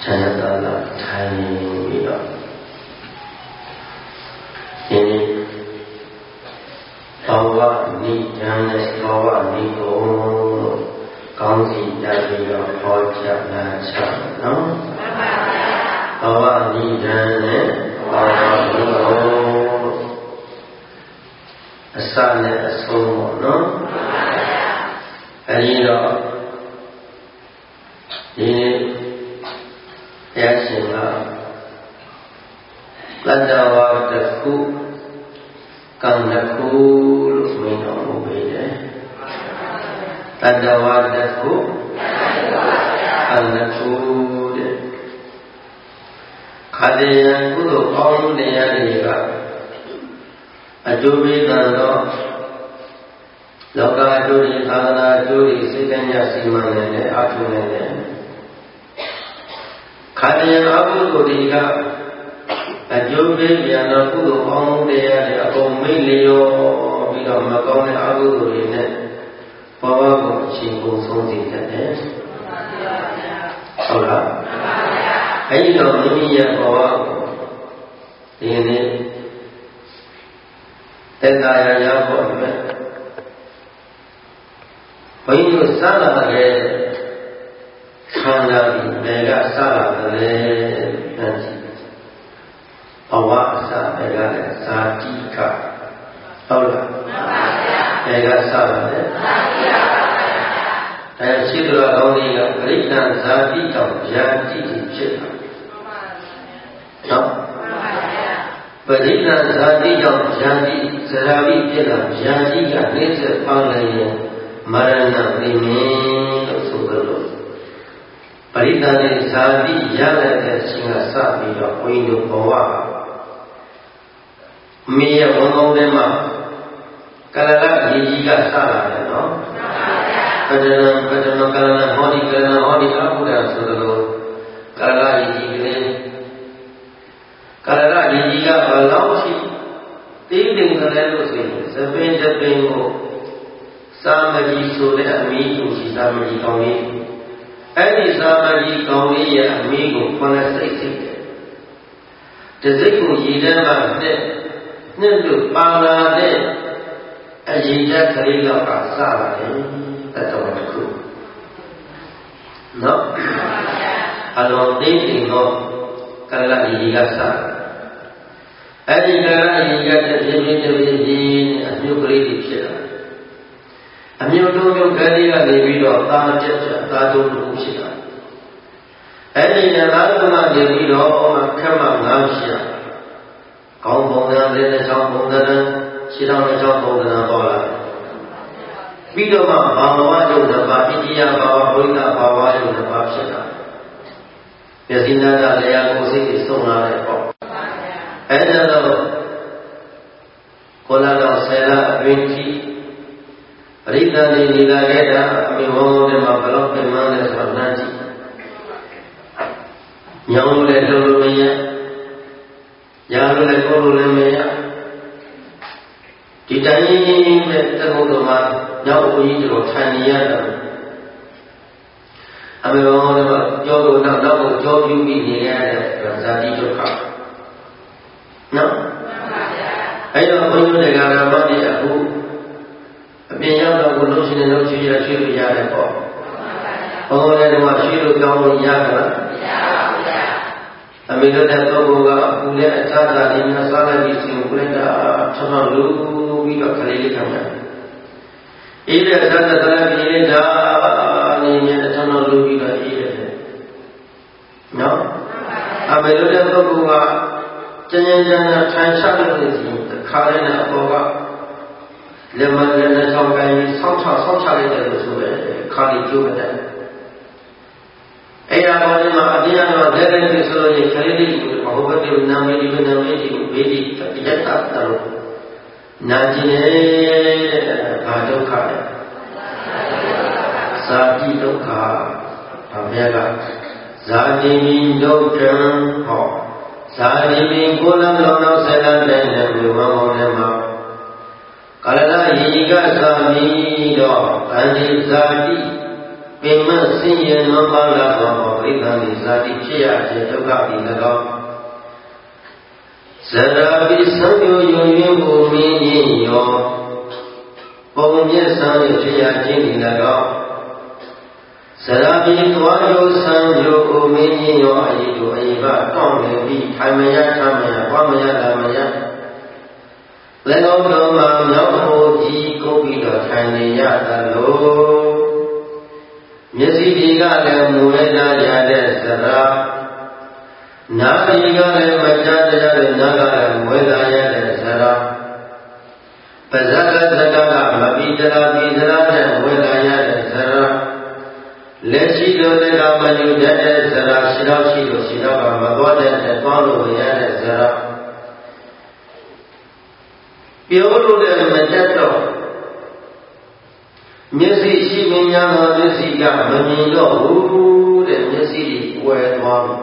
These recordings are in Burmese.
Chanatala Tiny ini Bawa Nijan Bawa Niko Kongsi Jadi Hoja Nacha no Bawa Nijan Bawa Niko Asane Asomo no Ayino ini Yasina Landawa Daku Kandaku Lusmino Mubede Landawa Daku Kandaku Kadeyan Kudu Kaum Neyadika Ajubi Dando Loka Ajuri Adana Ajuri Sikanya Simanene Atunene Kadeyan Abu Dodika Ajubi Yana Kudu Kaum Neyadika Kaum Milio Bila Makaune Abu Dodine Bawaku Cingkung Songzi Tene Ola Ayo Mimiya Bawaku Ini Tendaya Yabo Bayu Salah Khanda Mega Salah Nanti Awasa Mega Satika Ola Mega Salah Dan Sidra Gauniga Rikna Satika Jadi Cita No Berikna Zadi yang jadi serabi dalam jadi yang neza panggilnya marana ini sebelum. Berikna Zadi yang ada singa sabi yang windu bawa. Mia ngomong dema. Kalau lagi jika salah, no. Kadang hodi aku dah sebelum. Kalau lagi Kalau lagi jika balau si tinggal kalau sih sebenarnya sama ji sore amigo si sama ji kauni, ini sama ji kauni ya amigo pada sesi. Jadi kujian mana nentu pala ne, ajian kerja kasar ne, atau aku, no, kalau tinggal kalau lagi jika sah. Ini kerana ia jadi asyukri dikira. Ambil tu kerja lebih doa tajuk tajuk usia. Ini nama lebih doa macam ngasiya. Kaum bangsa dan kaum bangsa sidang kaum bangsa bola. Video bawa juga dapat dia bawa berita bawa juga dapat siapa. Biasanya ada yang musik sungai lepas. Ada kolana sela binti Rida ni nila kita mihomo de mabalok de mana sarnaji Yang le dulu meya Yang le kolu le meya Kita ini bertemu dengan Yang uji jauh tania dan Ami homo de jauh nak jauh yubi ni ada Razadi jauh No, ayo punya negara mana aku, biar aku lulus ni lulus jadi syiru jadi apa? Orang yang syiru kamu ya kan? Kami tu dah tahu bahawa kuliah cara ini salah di sini kuliah dah cuma lu bila kali kami. Ini cara ini dah ini cuma lu bila ini. No, kami tu dah tahu bahawa Jangan transfer itu kerana apa? Lembaga sampai sampai itu sudah kali juga. Ayah mana dia ada dari seluruh kali itu, mahubat itu nama itu bedi tidak tahu. Najine kado kaya, sati tu kaya, apa ya? Zadi minjau jengkau. Sari minggulan lono sedan dan rumah nama. Kalau hingga sami do, andi zadi ပင်မဆင်းရဲလွန်ပါလာသောပရိသန္တိဇာတိဖြစ်ရခြင်းဒုက္ခပြီး၎င်းဇရာပိသံယောယွင်မှုမင်းကြီးရောပုံမျက်စံဖြစ်ရခြင်းဒီ၎င်းဇရာပိသွားယောဆံယောအိုမင်းကြီးရောအည်တို့အည်ဘတောင်းနေပြီးထိုင်မရထားမရဝါမရလာမရလည်းကောင်းတော်မှာမြောက်ဖို့ကြီးကိုပြီးတော့ထိုင်နေရသလိုမျက်စိတွေကလည်းမူလဲလာရတဲ့ဇရာနားတွေကလည်းမကြားကြတဲ့နားကလည်းမွေးလာရတဲ့ဇရာပါးစပ်ကစကားကမပြီးကြလားပြီးကြလားတဲ့မွေးလာရတဲ့ဇရာလက်ရှိလိုလည်းကမညူတတ်တဲ့ဇရာရှိတော့ရှိလို့ရှိတော့ကမသွားတဲ့သွားလို့ရတဲ့ဇရာပြောလို့လည်းမတတ်တော့မျက်စိရှိမင်းများသောမျက်စိကမမြင်တော့ဘူးတဲ့မျက်စိကွယ်သွားပြီ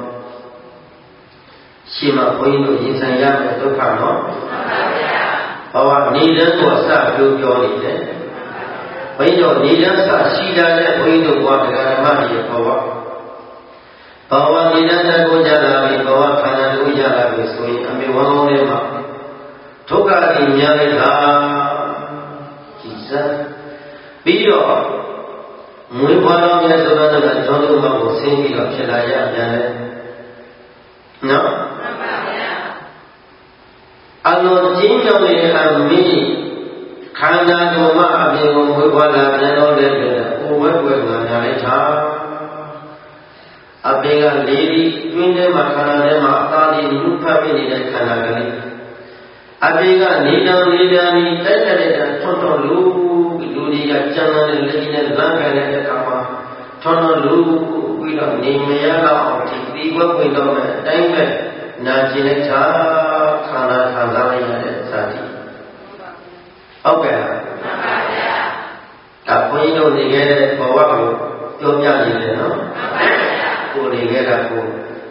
ရှိမှဘုန်းကြီးတို့ရင်ဆိုင်ရမယ့်ဒုက္ခနော်ဘာဝနေတန်းကိုစပြောနေတယ်ဘုန်းကြီးတို့နေတန်းစရှိတာနဲ့ဘုန်းကြီးတို့ကတရားဓမ္မတွေဘဝဘာဝနေတန်းကိုကြလာပြီဘာဝခန္ဓာကိုကြလာပြီဆိုရင်အမေဝမ်းကောင်းထဲမှာဒုက္ခတွေများလိုက်တာကြည်စပ်ပြီးတော့မွေးဖွားတော်မြတ်စွာဘုရားကျောင်းတော်မှာကိုဆင်းပြီးတော့ဖြစ်လာရပြန်တယ်နော်မှန်ပါဗျာအလုံးချင်းကြောင့်လည်းအမိခန္ဓာကိုယ်မှာအပြင်ကိုမွေးဖွားလာပြန်တော့တဲ့ဟိုဘက်ကွယ်ငါညာလိုက်တာအပြင်ကလေးပြီးတွင်းထဲမှာခန္ဓာထဲမှာအသားလေးလူဖတ်ပြီးနေတဲ့ခန္ဓာကလေးအပြင်ကနေတံနေတံဒီတိုက်တဲ့ထွန်းထွန်းလူတွေကကျမ်းနဲ့လက်ကြီးနဲ့လမ်းကန်တဲ့အခါမှာထွန်းထွန်းလူပြီးတော့နေမရတော့အောင်ဒီဘက်ဝင်တော့မယ်အတိုင်းပဲနာကျင်လိုက်တာခန္ဓာခံစားလိုက်ရတဲ့ဇာတိဟုတ်ကဲ့လားမှန်ပါဗျာဒါဘုန်းကြီးတို့နေခဲ့တဲ့ဘဝကိုပြောပြနေတယ်နော်မှန်ပါဗျာကိုနေခဲ့တာကို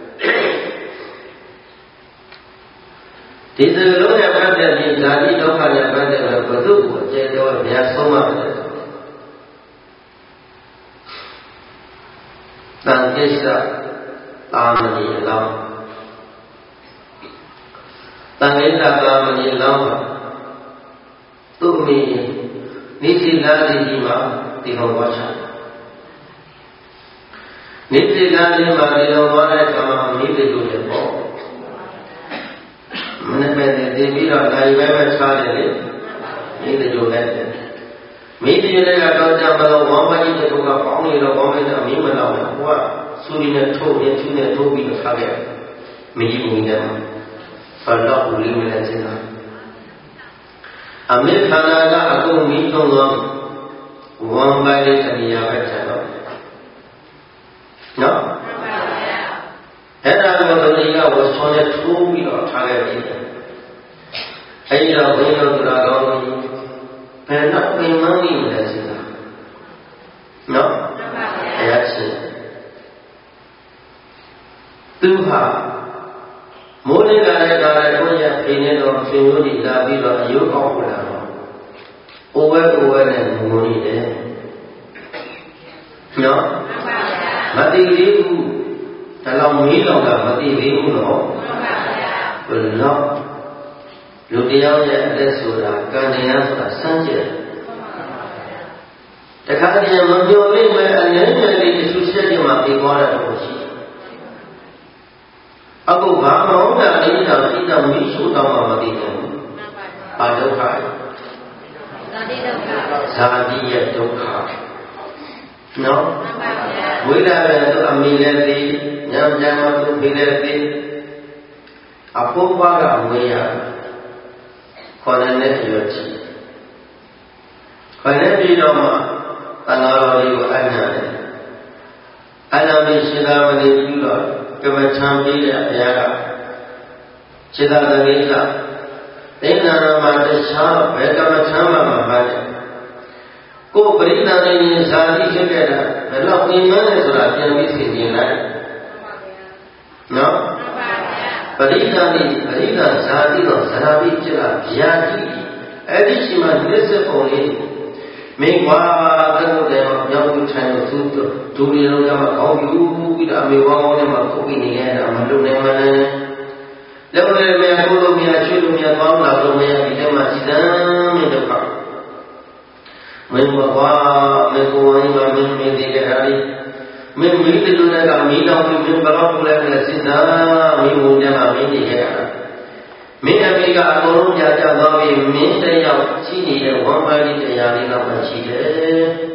ဒီစကလုံးနဲ့ပတ်သက်ပြီးဇာတိဒုက္ခနဲ့ပတ်သက်ပြီးဘုသူ့ကိုကျေတော်ဘုရားဆုံးမတယ်တန်ကိစ္စသာမဏေအလောင်းတန်ကိစ္စသာမဏေအလောင်းသူ့မိနိစိလာတိကြီးမှာဒီဟောပါချာနိစိလာတိမှာဒီဟောပါတဲ့အခါမှာမိတိတို့လည်းပေါ့မနေ့ကတည်းကပြီးတော့နိုင်ပဲချားတယ်လေမိတိတို့လည်းမိတိတွေကတော့ကြမလို့ဝမ်းပါကြီးတို့ကပေါင်းနေတော့ပေါင်းနေတော့မင်းမလောက်ဘူးဟိုကဆူရီနဲ့ထိုးရင်သူနဲ့ထိုးပြီးတော့ထားခဲ့မကြီးဘူးနဲ့ဖလောက်ဦးလေးနဲ့စဉ်းစားအမေခန္ဓာကအကုန်ပြီးသုံးသွားဝမ်းပါလေးတဏှာပဲထပ်တော့နော်အဲ့ဒါကိုတဏှာကိုဆောင်းနဲ့ထိုးပြီးတော့ထားခဲ့ပြီအဲ့ဒီတော့ဘုန်းကြီးတို့တရားကောင်းကြီးဘယ်တော့ပင်မမိမလဲစဉ်းစားနော်အဲ့ဒါချင်းသူဟာမိုးလေးကလည်းဒါလည်းကိုရဖိနေတော့ဖြင်းလို့ဒီလာပြီးတော့အယုတ်အောင်လာတော့အိုဝဲနဲ့ငုံနေတယ်နော်မသိသေးဘူးဒါလောက်မေးတော့ကမသိသေးဘူးနော်ဘယ်တော့လူတယောက်ရဲ့အသက်ဆိုတာကံတရားဆိုတာစမ်းကြည့်တခါတည်းမပြောလိမ့်မယ်အနည်းငယ်လေးတချို့ဆက်ကြမှာပြေသွားတာတော့ရှိအခုဘာမဟုတ်တာလေးတော့သိတော့မိရှုတော့မှမသိဘူး။ဘာဒုက္ခလဲ။ဇာတိဒုက္ခ။ဇာတိရဲ့ဒုက္ခ။နော်။မှန်ပါဗျာ။ဝိလာလည်းသူအမိလည်းသိ၊ညံကြမ်းသူဖိလည်းသိ။အဖို့ဘကဝေးရခေါ်တဲ့ရွတ်ချီ။ခေါ်တဲ့ပြီးတော့မှတဏှာတော်လေးကိုအညံတယ်။အညံပြီးရှင်သာမဏေပြုတော့ကမ္မထံပြီးတဲ့ဘုရားကစေတသကိစ္စသိဏ္ဍာမှာတခြားဘယ်ကမ္မထံမှမပါတဲ့ကိုယ်ပရိသတ်နေဇာတိဖြစ်ခဲ့တာဘယ်တော့ပြင်မလဲဆိုတာပြန်ပြီးသိမြင်လိုက်နော်ပရိသတ်ဇာတိတော့ဇာတိဖြစ်လာဗျာတိအဲ့ဒီရှိမှလက်စပုံလေး Meanwhile, the young China to do the how you with a mewan and a cooking again, I'm doing a man. Level me a follow me a children me a bound out me a became a sidam in the park. When Baba, Meko, me take a hurry. Me meet the Luna, I meet up with me, but I'll let me sit down, me would never meet the hair. Me a big alone, Yatabi, me say out, Chini, and one body, the Yalina, my cheated.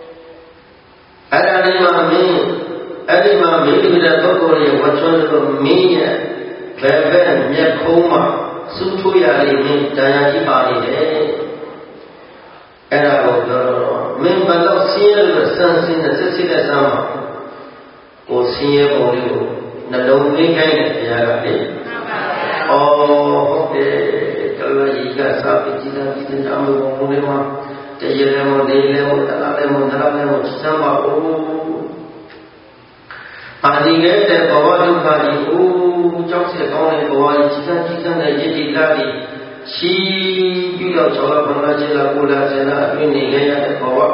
Adama me with a Tokori, what's on me, Beben, Yakoma, Sutuya, me, Dayaki Bali, and I will me, but not see the sons in the Cecilia Summer, or see a body, not only kind of Yagati. Oh, kalau jika sahabat kita jamu mula jadi lemo, dalam sama hari kita bawa juga di jauh sekali bawa kita nak jadi lagi si bila cara pengajar pula saya ini gaya bawa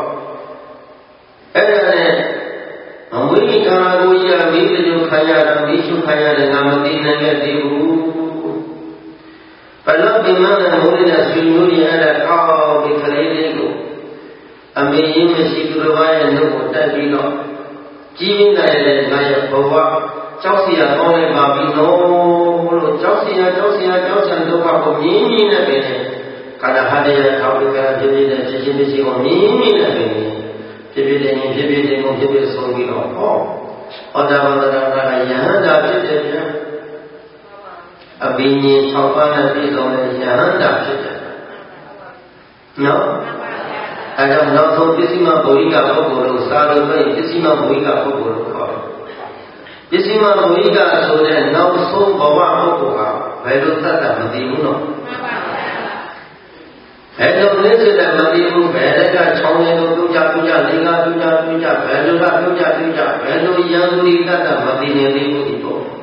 Amui kalau ia misu kaya dengan mati dibu. Kalau dimana mulanya suri ada kau berkeliling tu, ambil mesti berwaya nubu tapi no, jiwa ada bawa jauhnya orang babi no, jauhnya tu kau mimi nak beri, kalau ada kau berkata jadi mesti kau mimi nak beri. Jadi songi no. Ada yang dah jadi. Abini sopan nanti dong yang dah jadi. No. Ada nak kisi mah boleh apa boleh, sahaja boleh kisi mah boleh apa boleh kau. Kisi mah boleh soalnya nak bawa apa boleh, baru tak mati no. Hello, this is a Madibu, Veda, Chong, Tuja, Liga, Veluka, Velu, young Lita, Madini,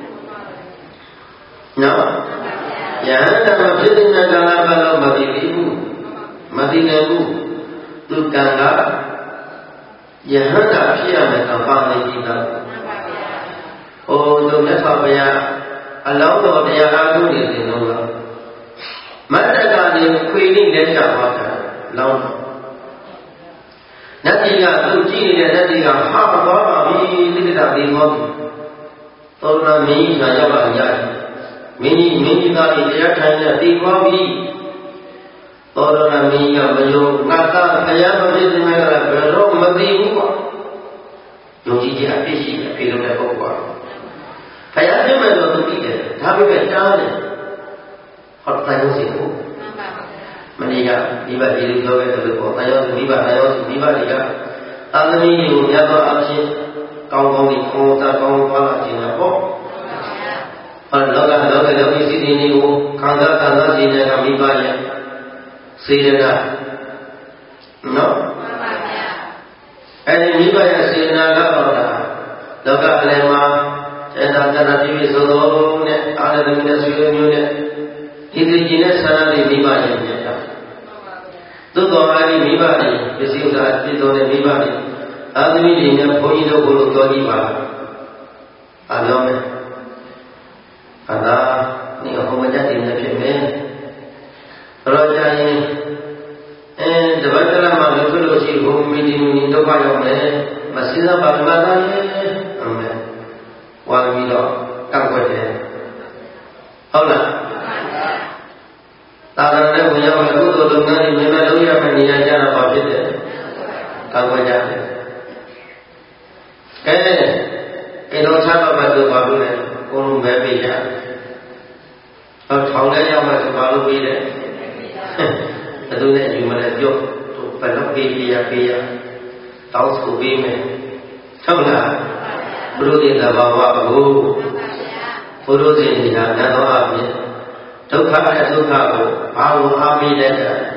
no? Yana, sitting at the level of Madinabu, Tukanga, Yahana, Pia, Mapani, oh, the Mepabaya, allow the Yahabu is in over. Madagascar queening nature water, long. Nothing to see nothing half of me, little of the money. Torna me, Najabanya. Many are there, China, the bobby. Torna me, Mayo, Nata, Ayama, Mero, Madibu. No, she had fishy, a pillow of Opa. I asked him to be there, having a challenge. Hot time was it? Maniga, Niba, you go to the port. I also Niba, Anthony, you never asked Kawoni, Kota, Kawa, in a port. Loga, you see in you, Kanda, in a Miba, say that. No? And Niba, say Naga, Loga, Lema, and Anthony, so long, other than the Sweden. Indigenous Sanadi Mibadi. Tutori Mibadi, you see that Pitone Mibadi. Admi in a Poido Goliva. Alone. Allah, Nihomaja in the Pime. Raja and the Vatarama mythology whom meeting in the Bayome, Masina Balmada, Amen. One million, Kampote. Hola. Tarana punya melaku tolongan ini melaku yang meniaja apa saja, kalau jadi. Ini siapa bantu baru ni, orang berbeza. Kalau orang yang masih baru beda, itu ni cuma jauh tu pelak beja, tahu subi me, tahu lah. Berutin dah bawa baru, berutin dia nak bawa ni. Tukha ko awu abi data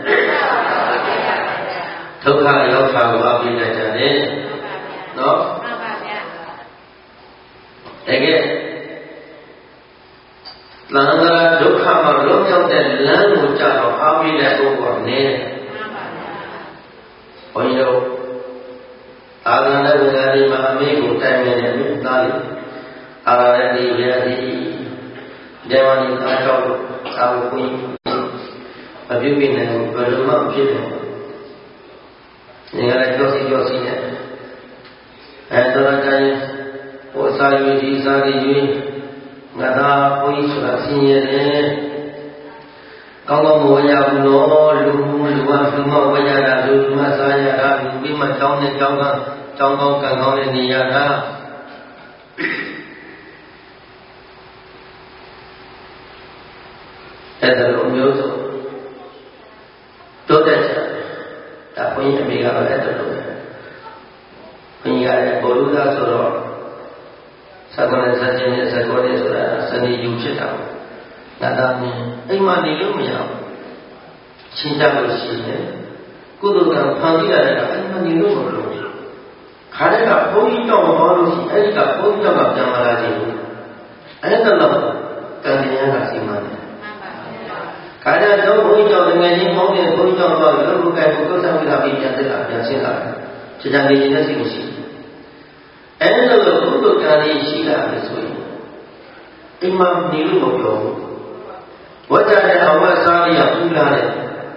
Tukha yokha ko abi data ne no Ege Langara dukha ma long yauk de lan ko ja do abi data ko ne ုန်းကြီးတို့သာသနာ့ဝန်ထမ်းတွေမှာအမေကိုတိုင်မြင်တဲ့မိသားလေးအာရတဲ့ဒီရသည်ဒေဝနီအားကြောင့်သာဝကိုင်းမပြုတ်နိုင်ဘူးဘယ်လိုမှဖြစ်တယ်နေရာကြောစီနဲ့တော်တိုင်းဟိုစာယူဒီစာယူငါသာဘုန်းကြီးဆိုတာဆင်းရဲတယ်ကောင်းကောင်းမဝရဘူးလို့လူမဝရတာလူမစားရတာလူပြီးမှတောင်းတဲ့တောင်းကောင်းကံကောင်းတဲ့နေရတာအဲ့ဒါလိုမျိုးဆိုတိုးတက်တယ်ဒါဘုန်းကြီးအမေကတော့အဲ့ဒါလိုဘုန်းကြီးကလည်းဘောလူသားဆိုတော့သက္ကနဲ့သက္ကနဲ့သက္ကောနဲ့ဆိုတာစနေယူဖြစ်တာ။ဒါသာမင်းအိမ်မှာနေလို့မရဘူး။ရှင်းကြလို့ရှိရင်ကုသိုလ်ကဖန်တီးရတဲ့ကအိမ်မှာနေလို့မလို့။ခါတဲ့ကဘုန်းကြီးတော့မဟောလို့ရှိအဲ့ဒီကဘုန်းကြီးတော့ပြန်လာကြည့်ဘူး။အဲ့ဒါတော့ကံတရားကစီမံတယ်။ခါတဲ့တော့ဘုန်းကြီးတော့ငယ်ချင်းမောင်းတဲ့ဘုန်းကြီးတော့လောကကိုယ်ကိုယ်ဆောင်ပြီးပြန်တက်လာပြန်ရှင်းလာတယ်။ခြေချနေခြင်းနဲ့စိတ်မရှိဘူး။အဲ့လိုကုသိုလ်ကံလေးရှိလာပြီဆိုရင်အိမ်မှာနေလို့မပြောဘူးဝတ်ကြတဲ့အဝတ်စားရပူလာတယ်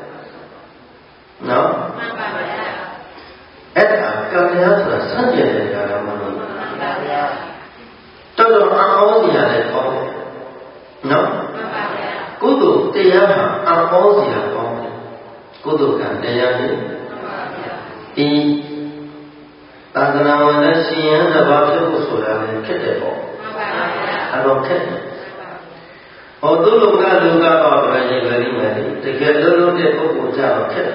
နော်မှန်ပါဗျာအဲ့ဒါကံတရားဆိုတာစัจကြတဲ့ကာလမှာလို့မှန်ပါဗျာတော်တော်အောင်းစရာလည်းကောင်းတယ်နော်မှန်ပါဗျာကုသိုလ်တရားဟာအောင်းစရာကောင်းတယ်ကုသိုလ်ကံတရားကြီးမှန်ပါဗျာဒီသာသနာဝန်ထမ်းရှင်ရန်တစ်ပါးဖြစ်ဖို့ဆိုတာလည်းခက်တယ်ပေါ့မှန်ပါဗျာအဲ့တော့ခက်တယ်ဟောသူလုံကတော့လည်းရေးကြလိမ့်မယ်တကယ်လုံးတဲ့ပုဂ္ဂိုလ်ကြတော့ခက်တယ်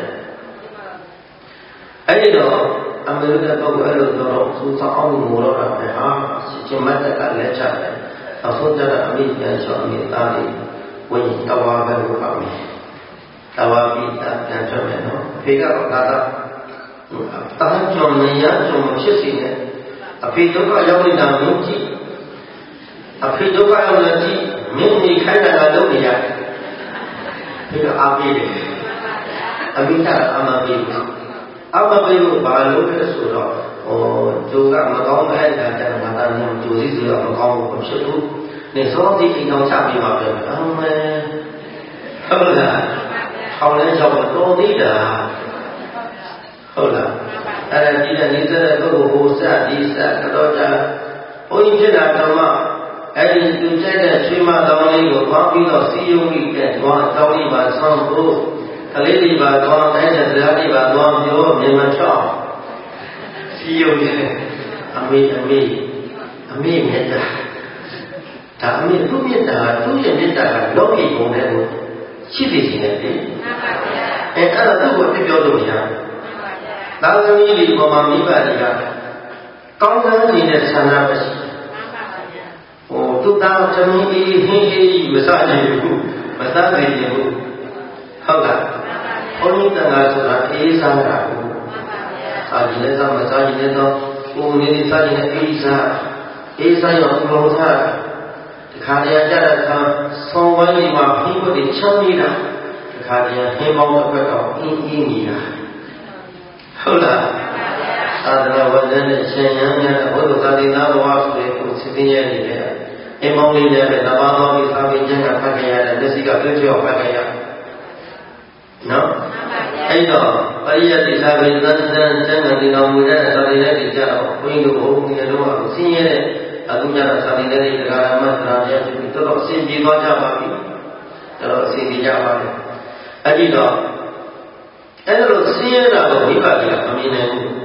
အဲ့ဒီတော့အမေရိကန်ပုဂ္ဂိုလ်အဲ့လိုတော့သူဆောင်အောင်ငိုတော့တာပဲဟာရှင်မတ်တက်ကလည်းချတယ်အဖို့တဲ့အမိပြန်လျှောက်နေသားလေးဝိတဝါပဲလို့ပါမယ်တဝါပြီးပြန်ထွက်မယ်နော်ဖေကတော့ဒါတာကြောင့်နေရကြောင့်ဖြစ်စီနဲ့အဖေဒုက္ခရောက်နေတာမျိုးကြည့်အဖေဒုက္ခရောက်နေကြည့်မင်းဒီခိုင်းတာလုပ်နေရတယ်ဒီတော့အားပေးတယ်အမိကအမပေးဘူးအမပေးလို့ဘာလို့လဲဆိုတော့ဟိုကျိုးကမကောင်းတဲ့အခါကျတော့ငါသားမျိုးကျိုးစီဆိုတော့မကောင်းဘူးဖြစ်ဘူးနေစောဒီအိမ်တော်ချပြီးပါပဲအမေဟုတ်လားဟောင်းလဲရောက်တော့သေးတာဟုတ်လားအဲ့ဒါကြည့်တဲ့နေတဲ့ပုဂ္ဂိုလ်ကိုစဒီစကတော့ကြဘုန်းကြီးဖြစ်တာတော့မှအဲ့ဒီသူကြိုက်တဲ့ချွေးမတော်လေးကိုပေါင်းပြီးတော့စီယုံပြီးတဲ့သွားအကြောင်းလေးပါဆောင်းဖို့ကလေးလေးပါသွားတဲ့စကားလေးပါသွားပြောမြင်မချောင်းစီယုံနေအမေမေတ္တာဒါအမေသူ့မေတ္တာသူ့ရဲ့မေတ္တာကလောကီဘုံနဲ့ကိုရှိသိနေတယ်လေမှန်ပါဗျာအဲ့ဒါသူ့ကိုပြပြောလို့မရဘူးသာသမီတွေပေါ်မှာမိဘတွေကကောင်းစားနေတဲ့ဆန္ဒမရှိဟိုသူသားသမီးအေးဟင်းအေးမစားနိုင်ဘူးမစားနိုင်ဘူးဟုတ်လားဘုန်းကြီးတန်ခါဆိုတာအေးစားတာဘူးစားကြည့်လည်းစားမစားကြည့်လည်းတော့ကိုယ်နေစားကြည့်လည်းအေးစားရောဘုံစားဒီခါတည်းကြတဲ့အခါဆောင်းဝိုင်းဒီမှာဖိဖို့တွေချမ်းနေတာဒီခါတည်းဟင်းပေါင်းတစ်ခွက်တော့အင်းနေတာဟုတ်လားသာသနာ့ဝန်ထမ်းနဲ့ရှင်ရန်များဘုဒ္ဓသာသနာ့တော်ဆိုတဲ့ကိုစစ်သေးရနေတယ်အိမ်မောင်းလေးတွေနဲ့တပါးတော်ပြီးသာမင်ကျမ်းကဖတ်ကြရတဲ့လက်ရှိကပြည့်စုံဖတ်ကြရနော်အဲ့တော့ပရိယတ်တိသာဝေသန္တန်ကျမ်းကဒီတော်မူတဲ့သာသနာ့တိကြတော့ဘုန်းကြီးတို့ဘုန်းကြီးတို့ကဆင်းရဲတဲ့အတုကြတာသာသနာ့တိတရားဓမ္မသရာပြည့်ပြီးတော့အစဉ်ပြေသွားကြပါပြီတော့အစဉ်ပြေကြပါလေအဲ့ဒီတော့အဲ့လိုဆင်းရဲတာကိုမိဘတွေကမမြင်နိုင်ဘူး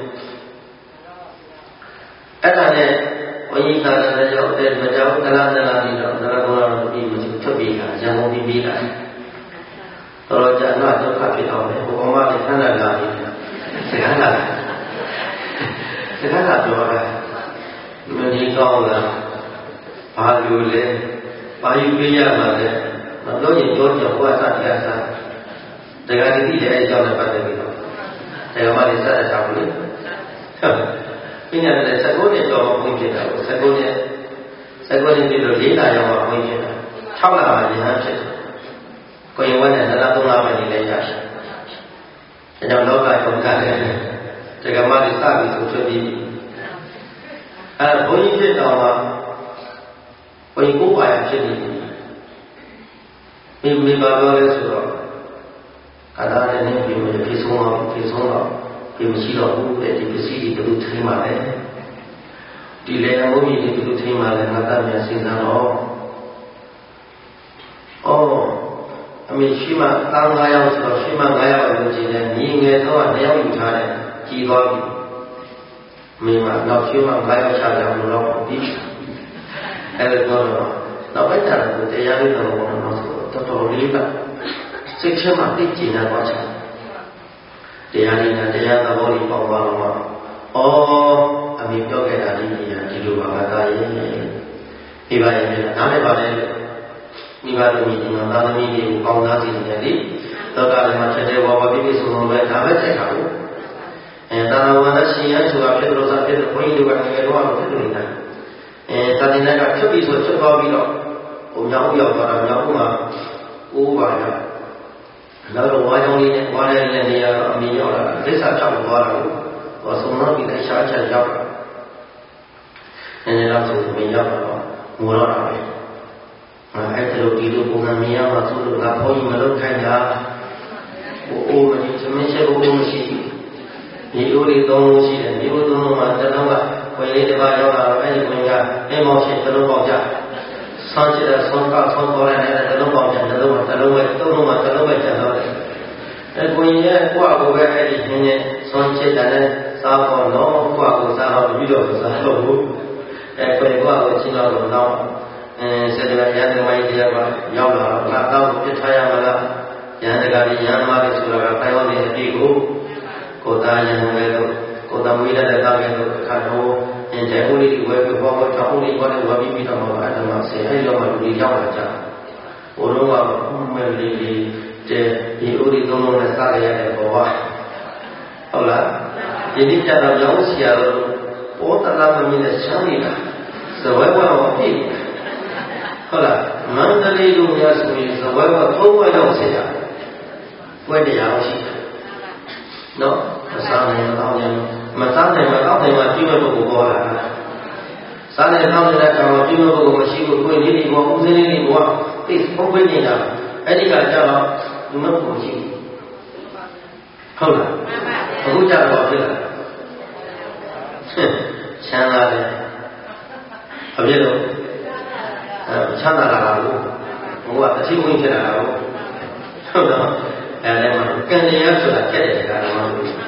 အဲ့ဒါနဲ့ဝိညာဉ်သာလည်းရောက်တဲ့မကြောက်သလားပြီးတော့သရဂုဏတော်ပြီးထွက်ပြီးတာရံကုန်ပြီးတာတော်ကြအနာဒုက္ခဖြစ်တော့တယ်ဘုံမလေးဆန္ဒလာပြီးစကားလာပြောတာမင်းကောင်းလားဘာလို့လဲဘာယူပေးရမှာလဲမလို့ရင်ပြောကြဘုရားသတရားစားတရားတိရဲ့အကြောင်းနဲ့ပတ်သက်ပြီးတော့တရားမလေးစတဲ့ကြောင့်လေပြညာတဲ့စကုနဲ့တော့ဘုန်းကြီးဖြစ်တာကိုစကုနဲ့ပြီးတော့၄လရောက်မှဘုန်းကြီးဖြစ်တာ6လမှဉာဏ်ဖြစ်တယ်ကိုယ်ဝဲနဲ့3လပဲနေလဲရရှိဒါကြောင့်လောကယုံကြတယ်这个嘛的啥的出的，不一知道吗？不一古玩是的，没办法来说，看他的那边没配送了，配不起了，不配不起的都推嘛嘞，第二我们的都推嘛嘞，那咱们现在没去嘛，当他要说去嘛，我要有几年，你应该说你要有他的几多笔，没嘛，那去嘛，我要下降不了笔，还有多少？那为啥不这样的我们说都道理了，最起码得几年多钱？这样的呢，这样的道理包括了吗？还没表给他的呀，记住吧，他也一般也哪里把那个。မိဘတို့ညီမသားသမီးတွေကိုကောင်းစားစေတယ်လေသောတာပန်မှာဖြစ်တဲ့ဝါဝပြည့်ပြည့်စုံစုံပဲဒါပဲတိုက်တာကိုသာသဝန္တရှင်ရဆိုတာဖြစ်လို့စားဖြစ်တဲ့ဘုန်းကြီးတို့ကငယ်တော့ဖြစ်လို့နေတာသာသနာကဖြစ်ပြီးဆိုဖြစ်သွားပြီးတော့မြောက်ရောက်သွားတာမြောက်မှာ9ပါးရနောက်တော့ဝါကြောင့်လေးနဲ့ဝါတဲ့နေရာအမြင်ရောက်လာဒိဋ္ဌာဖြောက်သွားတာကိုသုံးတော့ပြီးလိုက်ရှားချက်ရောက်တာနည်းနည်းတော့ဆိုမြင်ရောက်တော့ငိုတော့တာပဲအဲ့ဒါလိုဒီလိုပုံစံမြင်ရမှာဆိုလို့ငါဘုန်းကြီးမလုပ်ခိုင်းတာအိုးမကြီးသမင်းချက်ကိုမရှိဘူးဒီလိုလေးသုံးလို့ရှိတယ်ဒီလိုသုံးလို့မှတစ်လုံးကခွေလေးတစ်ပါးရောက်လာတော့အဲ့ဒီခွေကအိမ်မောင်ရှင်တစ်လုံးပေါက်ကြဆောင်းချတဲ့ဆောင်းကဆောင်းပေါ်လာတဲ့တစ်လုံးပေါက်ကြတစ်လုံးပဲသုံးလုံးမှတစ်လုံးပဲကျန်တော့တယ်အဲ့ခွေရဲ့ကိုယ့်အကိုပဲအဲ့ဒီရှင်ရဲ့ဆောင်းချက်တဲ့စားပေါ်တော့ကိုယ့်အကိုစားတော့ပြီးတော့စားတော့ဘူးအဲ့ခွေကိုယ့်အကိုချင်းတော့တော့ဆက်ကြရတဲ့မိုင်းတရားပါရောက်လာတော့ငါတော့ပြစ်ထားရမှာလားရဟန်းတကာကြီးရဟန်းမားလေးဆိုတာကတိုင်းဝန်းနေအတိကိုသားရဟန်းပဲလို့ကိုသားမွေးတဲ့သားကလို့အခါတော့တဲ့ဦးလေးဝယ်ပြီးဘောချောင်းလေးဘောနဲ့ဝယ်ပြီးတော့မှအဲ့ဒါမှဆယ်အဲ့တော့မှလူကြီးရောက်လာကြဘုလုံးကမဲလေးလေးတဲ့ဒီဦးလေးသုံးလုံးနဲ့စားရတဲ့ဘောပါဟုတ်လားဒီနေ့ကျတော့ရောင်းစီရတော့ဘောတလာမင်းနဲ့ချမ်းနေတာဇဝဲဘောတော့ပြည့်ဟုတ်လားမန္တလေးလူများဆိုရင်ဇဝဲက3ဝက်လောက်ဆက်ရတယ်။ပွဲတရားရှိတယ်။နော်မစားနိုင်တော့ရင်မစားနိုင်တော့တယ်မှာပြည့်မဲ့ပုဂ္ဂိုလ်ပေါ်လာတာ။စားနေတော့တဲ့ကောင်ပြည့်မဲ့ပုဂ္ဂိုလ်မရှိဘူးကိုယ်လေးတွေကဦးစင်းလေးတွေကသိပုံပေးနေတာအဲ့ဒီကကြတော့ဒီမဟုတ်မရှိဘူး။ဟုတ်လား။အခုကြတော့ဖြစ်လာ။ချမ်းသာတယ်။အပြည့်တော့ချမ်းသာလာတာကိုဘုရားအချင်းဝင်ဖြစ်လာတာကိုဟုတ်တော့အဲ့ဒါမှကံတရားဆိုတာကြက်တဲ့ကာလမှာ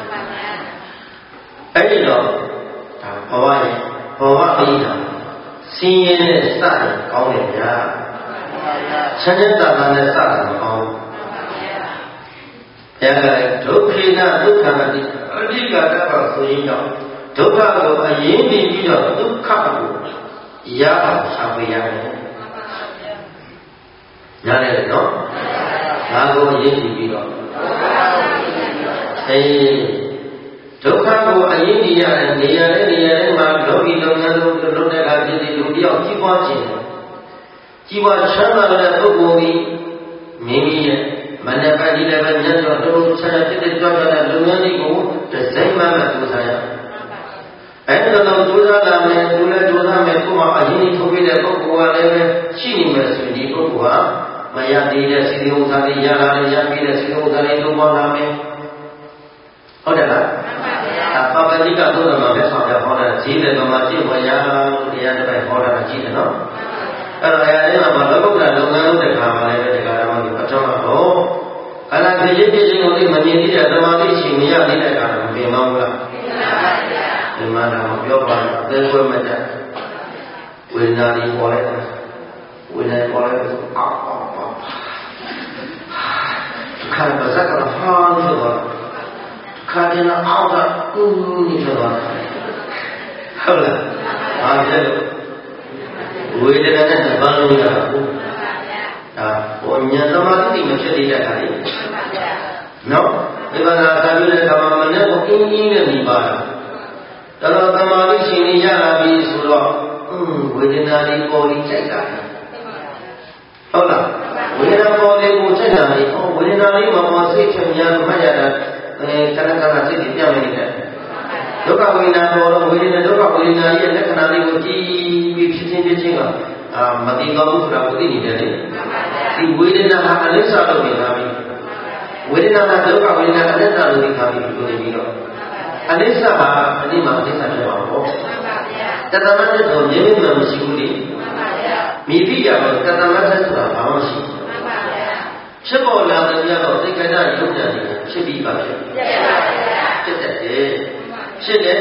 အဲ့ဒီတော့ဒါဘဝရဲ့ဘဝအိဒါစင်းရဲနဲ့စတယ်ကောင်းတယ်ဗျာချမ်းသာတာနဲ့စတယ်မကောင်းဘူးဘုရားကဒုက္ခိနဒုက္ခမတိအဓိကတတ်ပါဆိုရင်တော့ဒုက္ခကိုအရင်ပြီးတော့ဒုက္ခကိုရအောင်ရှာပေးရတယ်နားလည်တယ်နော်ငါကိုအရင်ပြီးတော့ဒုက္ခကိုအရင်ပြီးရတယ်နေရာနဲ့မှာလောကီလုပ်ငန်းလုပ်တဲ့အခါဒီလူတယောက်ကြီးပွားခြင်းကြီးပွားချမ်းသာတဲ့ပုဂ္ဂိုလ်ကြီးမိမိရဲ့မနက်ပိုင်းဒီလည်းပဲညတ်တော့တို့ချမ်းသာတဲ့ကြွတဲ့လုပ်ငန်းတွေကိုဒီဇိုင်းမှမတူစားရအဲ့ဒါတော့ကြိုးစားလာမယ်သူလည်းကြိုးစားမယ်ကိုယ်မှာအရင်ထုတ်ပြတဲ့ပုဂ္ဂိုလ်ကလည်းပဲရှိနေမယ်ဆိုရင်ဒီပုဂ္ဂိုလ်ကမရသေးတဲ့စီဥစ္စာတွေရလာတယ်ရပြီးတဲ့စီဥစ္စာတွေလုံးပေါလာမယ်ဟုတ်တယ်လားမှန်ပါဗျာပပတိကသုဒ္ဓမှာပဲဆောင်ပြဟောတာဈေးတယ်မှာကျင့်ဝရလို့တရားတစ်ပိုက်ဟောတာကြည့်တယ်နော်အဲ့တော့အရာတွေမှာလောကုတ္တရာလုပ်ငန်းလုပ်တဲ့ခါမှာလည်းဒီကရမကြီးပထမတော့ခန္ဓာပြည့်ပြည့်စုံစုံလေးမမြင်သေးတဲ့သမာဓိရှိမရသေးတဲ့အခါမှာပြင်မဟုတ်လားပြင်ပါဗျာဒီမှာတော့ပြောပါတော့အသေးခွဲမတတ်ဝေဒနာတွေပေါ်လိုက်တာဝေဒနာပေါ်လိုက်တော့အောက်ခါပါဇက်ကဟာဆိုတော့ခါတင်အောက်ကနေဆိုတော့ဟုတ်လားအားဖြင့်ဝေဒနာနဲ့ဘာလို့ရတာဟုတ်ဒါပေါ်ဉာဏ်သမာဓိမဖြစ်သေးတဲ့အခါလေးနော်ဒီမှာသာပြီးတဲ့အခါမှာမနဲ့ကိုအင်းကြီးနဲ့နေပါတာတော်သမာဓိရှင်ကြီးရလာပြီဆိုတော့ဝေဒနာလေးပေါ်ပြီးကြိုက်တာဟုတ်လားဝေဒနာပေါ်လေးကိုကြိုက်တာလေဝေဒနာလေးမပေါ်စိတ်ချများမှတ်ရတာခဏစိတ်ပြတ်နေတယ်ဒုက္ခဝေဒနာပေါ်တော့ဝေဒနာဒုက္ခဝေဒနာရဲ့လက္ခဏာလေးကိုကြည့်ပြီးဖြစ်ချင်းကမသိတော့ဘူးဆိုတာကိုသိနေတယ်လေဒီဝေဒနာဟာအနိစ္စလို့မြင်ထားပြီဝေဒနာကဒုက္ခဝေဒနာအနတ္တလို့သိထားပြီလို့နေပြီးတော့အနိစ္စဟာအနိမအနိစ္စဖြစ်မှာပေါ့တသမတ်တဲ့တော့မြင်မှမရှိဘူးလေမိပိယတော့တသမတ်တဲ့ဆိုတာဘာမှမရှိဘူးဖြစ်ပေါ်လာတဲ့မြတ်တော့သိက္ခာရုပ်ဉာဏ်ကြီးဖြစ်ပြီးပါဖြစ်ဖြစ်တဲ့ဖြစ်တယ်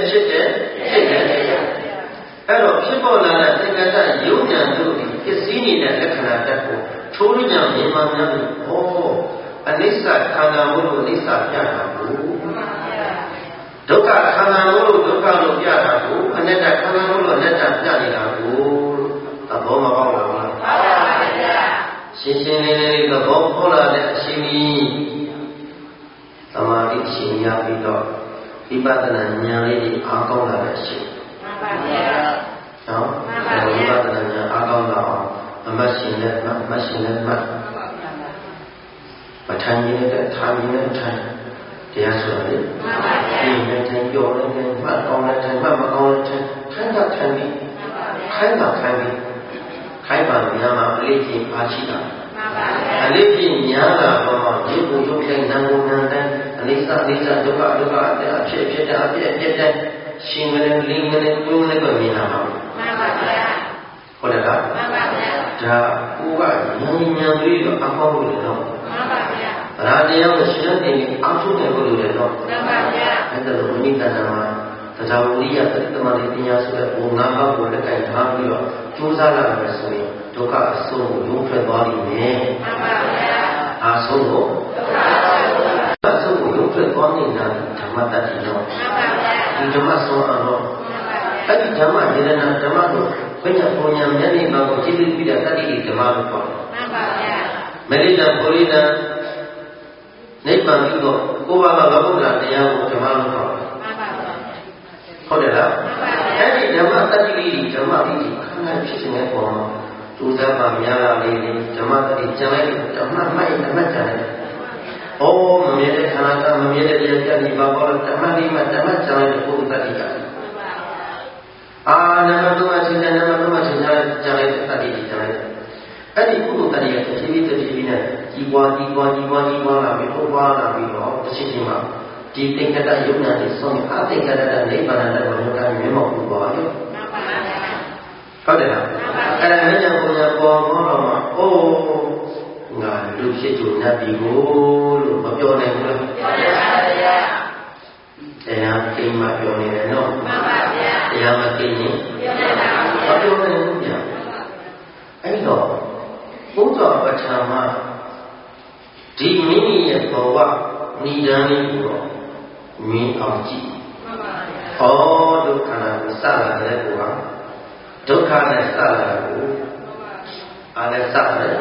အဲ့တော့ဖြစ်ပေါ်လာတဲ့သင်္ကတရုပ်ဉာဏ်တို့ဒီပစ္စည်းနေတဲ့လက္ခဏာတက်ကိုထိုးဉာဏ်မြင်မှများလို့အနိစ္စခန္ဓာမို့လို့အနိစ္စပြတာကိုဒုက္ခခန္ဓာမို့လို့ဒုက္ခလို့ပြတာကိုအနတ္တခန္ဓာမို့လို့အနတ္တပြနေတာကိုသဘောမပေါက်လားမှန်ပါဗျာရှင်းရှင်းလေးလေးသဘောပေါက်လာတဲ့အရှင်ကြီးသမာဓိရှင်ရပြီးတော့ဝိပဿနာဉာဏ်လေးကြီးအားကောင်းလာတဲ့အရှင်မှန်ပါဗျာနော်ဝိပဿနာဉာဏ်အားကောင်းလာအောင်အမတ်ရှင်နဲ့မတ်ရှင်နဲ့မတ်ပဋ္ဌာန်းကြီးနဲ့ထာကြီးနဲ့ထာတရားဆိုတာလေမှန်ပါဗျာဒီနဲ့ထိုင်ပြောနေတယ်မှတ်ကောင်းတဲ့ထိုင်မှတ်မကောင်းတဲ့ထိုင်ခိုင်းတာထိုင်ပြီးခိုင်းတာခိုင်းပြီးခိုင်းပါများမှာအလေးချင်းအားရှိတာမှန်ပါဗျာအလေးချင်းများတာတော့ဒီကိုရုပ်တိုင်းနာမ်ကိုနာမ်တိုင်းအနိစ္စဒုက္ခအဖြစ်ဖြစ်တဲ့အဖြစ်တဲ့ရှင်ငယ်လေးငယ်လေးပြုံးလေးပဲမြင်လာပါမှန်ပါဗျာဟုတ်တယ်လားမှန်ပါဗျာဒါကိုကဉာဏ်ပြီးတော့အပေါင်းလို့တော့မှန်ပါဗျာရာတရားကိုရှင်းတဲ့အောက်ထုတ်တယ်လို့လည်းတော့မှန်ပါဗျာအဲ့ဒါလိုမိတ္တနာမှာတရားဝိရိယသတိသမารပညာဆိုတဲ့ဘုံငါးပါးကိုလက်ကင်ထားပြီးတော့ကြိုးစားလာမယ်ဆိုရင်ဒုက္ခအဆုံးကိုရုံးထွက်သွားပြီမယ်မှန်ပါဗျာအဆုံးကိုဒုက္ခအဆုံးကိုရုံးထွက်သွားနေတာဓမ္မတတ္တိတော့မှန်ပါဗျာဒီဓမ္မဆုံးအောင်တော့အဲ့ဒီဓမ္မယေရနာဓမ္မကိုဘယ်ညာပုံညာမျက်နှာမှာကိုကြည့်ပြီးတာတတ္တိဓမ္မလို့ခေါ်တယ်မှန်ပါဗျာမေရိတာပုရိသနိဗ္ဗာန်ပြီးတော့ကိုယ်ဘာသာဘုရားတရားကိုဓမ္မလို့ခေါ်တယ်မှန်ပါဗျာဟုတ်တယ်လားအဲ့ဒီဓမ္မတတ္တိဓမ္မပြီးခန္ဓာဖြစ်နေတဲ့ပုံမှာသူစားပါများလာလေဓမ္မတတိကျန်လိုက်ဓမ္မမိုက်ဓမ္မကျန်လိုက်ဩမမြဲတဲ့ခန္ဓာကမမြဲတဲ့တရားကြံဒီပါပေါ်ဓမ္မလေးမှာဓမ္မကျန်လိုက်တဲ့ပုဂ္ဂိုလ်တတိကအာနမတုမချင်းနမတုမချင်းကျန်လိုက်တဲ့တတိကျန်လိုက်အဲ့ဒီပုဂ္ဂိုလ်တတိကတစ်ဖြည်းဖြည်းနဲ့ကြီးပွားလာပြီးပုပွားလာပြီးတော့တစ်ချိန်ချင်းမှာဒီသင်္ကတယုံနာနဲ့ဆုံးအသင်္ကတနိဗ္ဗာန်တဲ့ဘုရားကမြင်မောက်ပါလေဟုတ်တယ်လားအဲ့ဒါမြတ်ဘုရားပေါ်တော့မှအိုးငါလူဖြစ်သူနတ်ပြည်ကိုလို့မပြောနိုင်ဘူးလားပြောရပါဗျာတရားသိမှပြောနေတယ်နော်မှန်ပါဗျာတရားမသိရင်ပြောနိုင်ပါဘူးမပြောနိုင်ဘူးဗျာအဲ့တော့ဘုရားပဋ္ဌာန်းမှာဒီမိမိရဲ့ဘဝနိဒာန်လေးကိုမြင်အောင်ကြည့်မှန်ပါဗျာဩဒုက္ခနာကိုစလာတဲ့ကိုဟာဒုက္ခနဲ့စလာတာကိုအားနဲ့စတယ်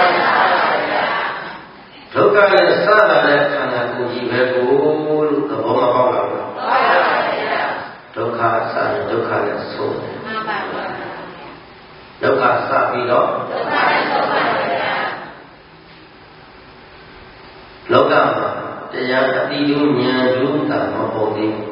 ဒုက္ခနဲ့စလာတဲ့ခန္ဓာကိုယ်ကြီးပဲကိုလို့သဘောမပေါက်လားမှန်ပါဗျာဒုက္ခစရင်ဒုက္ခနဲ့ဆုံးမှန်ပါဗျာဒုက္ခစပြီးတော့ဒုက္ခနဲ့ဆုံးပါဗျာလောကမှာတရားအတိတုဉာဏ်ရုပ်တာမပေါ်သေးဘူး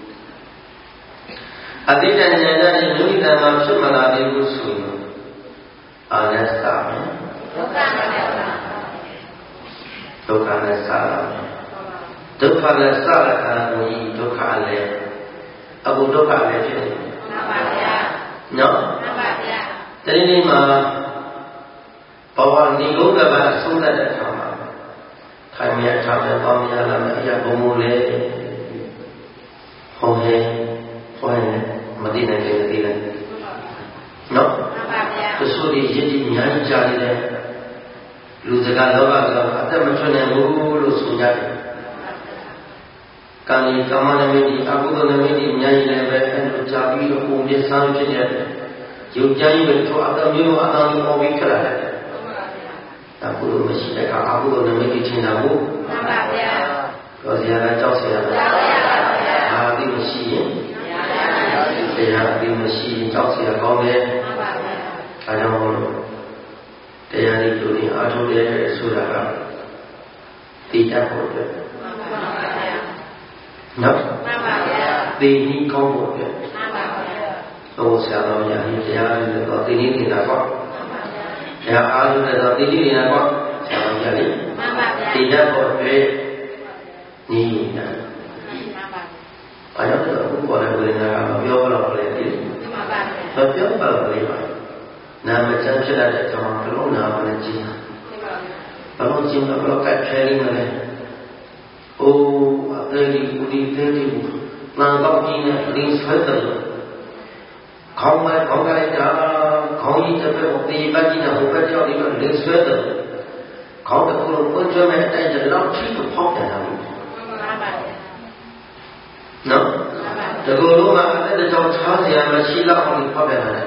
အတိတ္တဉာဏ်နဲ့ယုံကြည်တာဖြစ်မလာသေးဘူးဆိုရင်အာနစ္စမယ်ဒုက္ခနဲ့စလာဒုက္ခနဲ့စလာဒုက္ခနဲ့စလာတာကိုဒုက္ခလည်းအခုဒုက္ခလည်းဖြစ်နေမှန်ပါဗျာနော်မှန်ပါဗျာဒီနေ့မှာဘဝနိဂုံးကဘာအဆုံးသတ်တဲ့အခါမှာထိုင်မြတ်ထားတဲ့ပေါင်းများလာမယ်အရာဘုံဘုံလေးဟောတယ်ဟောတယ်မသိနိုင်တယ်သိတယ်နော်မှန်ပါဗျာသူဆိုဒီရည်ကြီးအများကြီးကြားနေတယ်လူစကားလောကစကားအသက်မထွက်နိုင်ဘူးလို့ဆိုကြတယ်ကာမီကာမနမိတ်အကုသိုလ်နမိတ်အများကြီးလည်းပဲအဲ့လိုကြားပြီးတော့ပုံပြဆန်းဖြစ်ကြတယ်ရုပ်ကြမ်းပဲသူအတမျိုးအတန်မျိုးပေါ်ပြီးခလာတယ်ဒါကုသိုလ်မရှိတဲ့အခါအကုသိုလ်နမိတ်ထင်တာဘူးမှန်ပါဗျာပြောစရာလည်းကြောက်စရာလည်းကြောက်ရပါဗျာအာသိမရှိရင်တရားအသိမရှိရင်ကြောက်စရာကောင်းတယ်မှန်ပါဗျာအဲကြောင့်မို့လို့တရားလေးတို့ရင်အားထုတ်တယ်ဆိုတာကသိတတ်ဖို့အတွက်မှန်ပါဗျာနော်မှန်ပါဗျာသေနည်းကောင်းဖို့အတွက်မှန်ပါဗျာဟိုဆရာတော်ကြီးအရင်တရားတွေတော့သေနည်းသင်တာပေါ့တရားအားလုံးနဲ့တော့သေနည်းသင်တာပေါ့ဆရာတော်ကြီးလေမှန်ပါဗျာသိတတ်ဖို့အတွက်ညီညာဘာကြောင့်လဲဘုရားဝိညာဉ်ကမပြောတော့လေဒီမှန်ပါဗျာမပြောပါဘူးလေပါနာမကျမ်းဖြစ်တဲ့အကြောင်းဘယ်လိုနာမလဲကြည့်ဘယ်လိုကြည့်မလဲဘယ်လိုကတ်ဖဲရင်းမလဲအိုးအသေးလေးဦးဒီသေးလေးနာတော့ကြီးနဲ့အင်းဆွဲတယ်ခေါင်းလိုက်တာခေါင်းကြီးတစ်ဖက်ကိုပြေးပတ်ကြီးနဲ့ဟိုဘက်ကြောက်ပြီးတော့လင်းဆွဲတယ်ခေါင်းတစ်ခုလုံးပွင့်ကျွမ်းမဲ့အတိုင်းကျတော့ထိကိုဖောက်တယ်လားနော်တကူလုံးကအဲ့ဒါကြောင့်ချားစရာမရှိတော့အောင်ဖောက်တယ်လား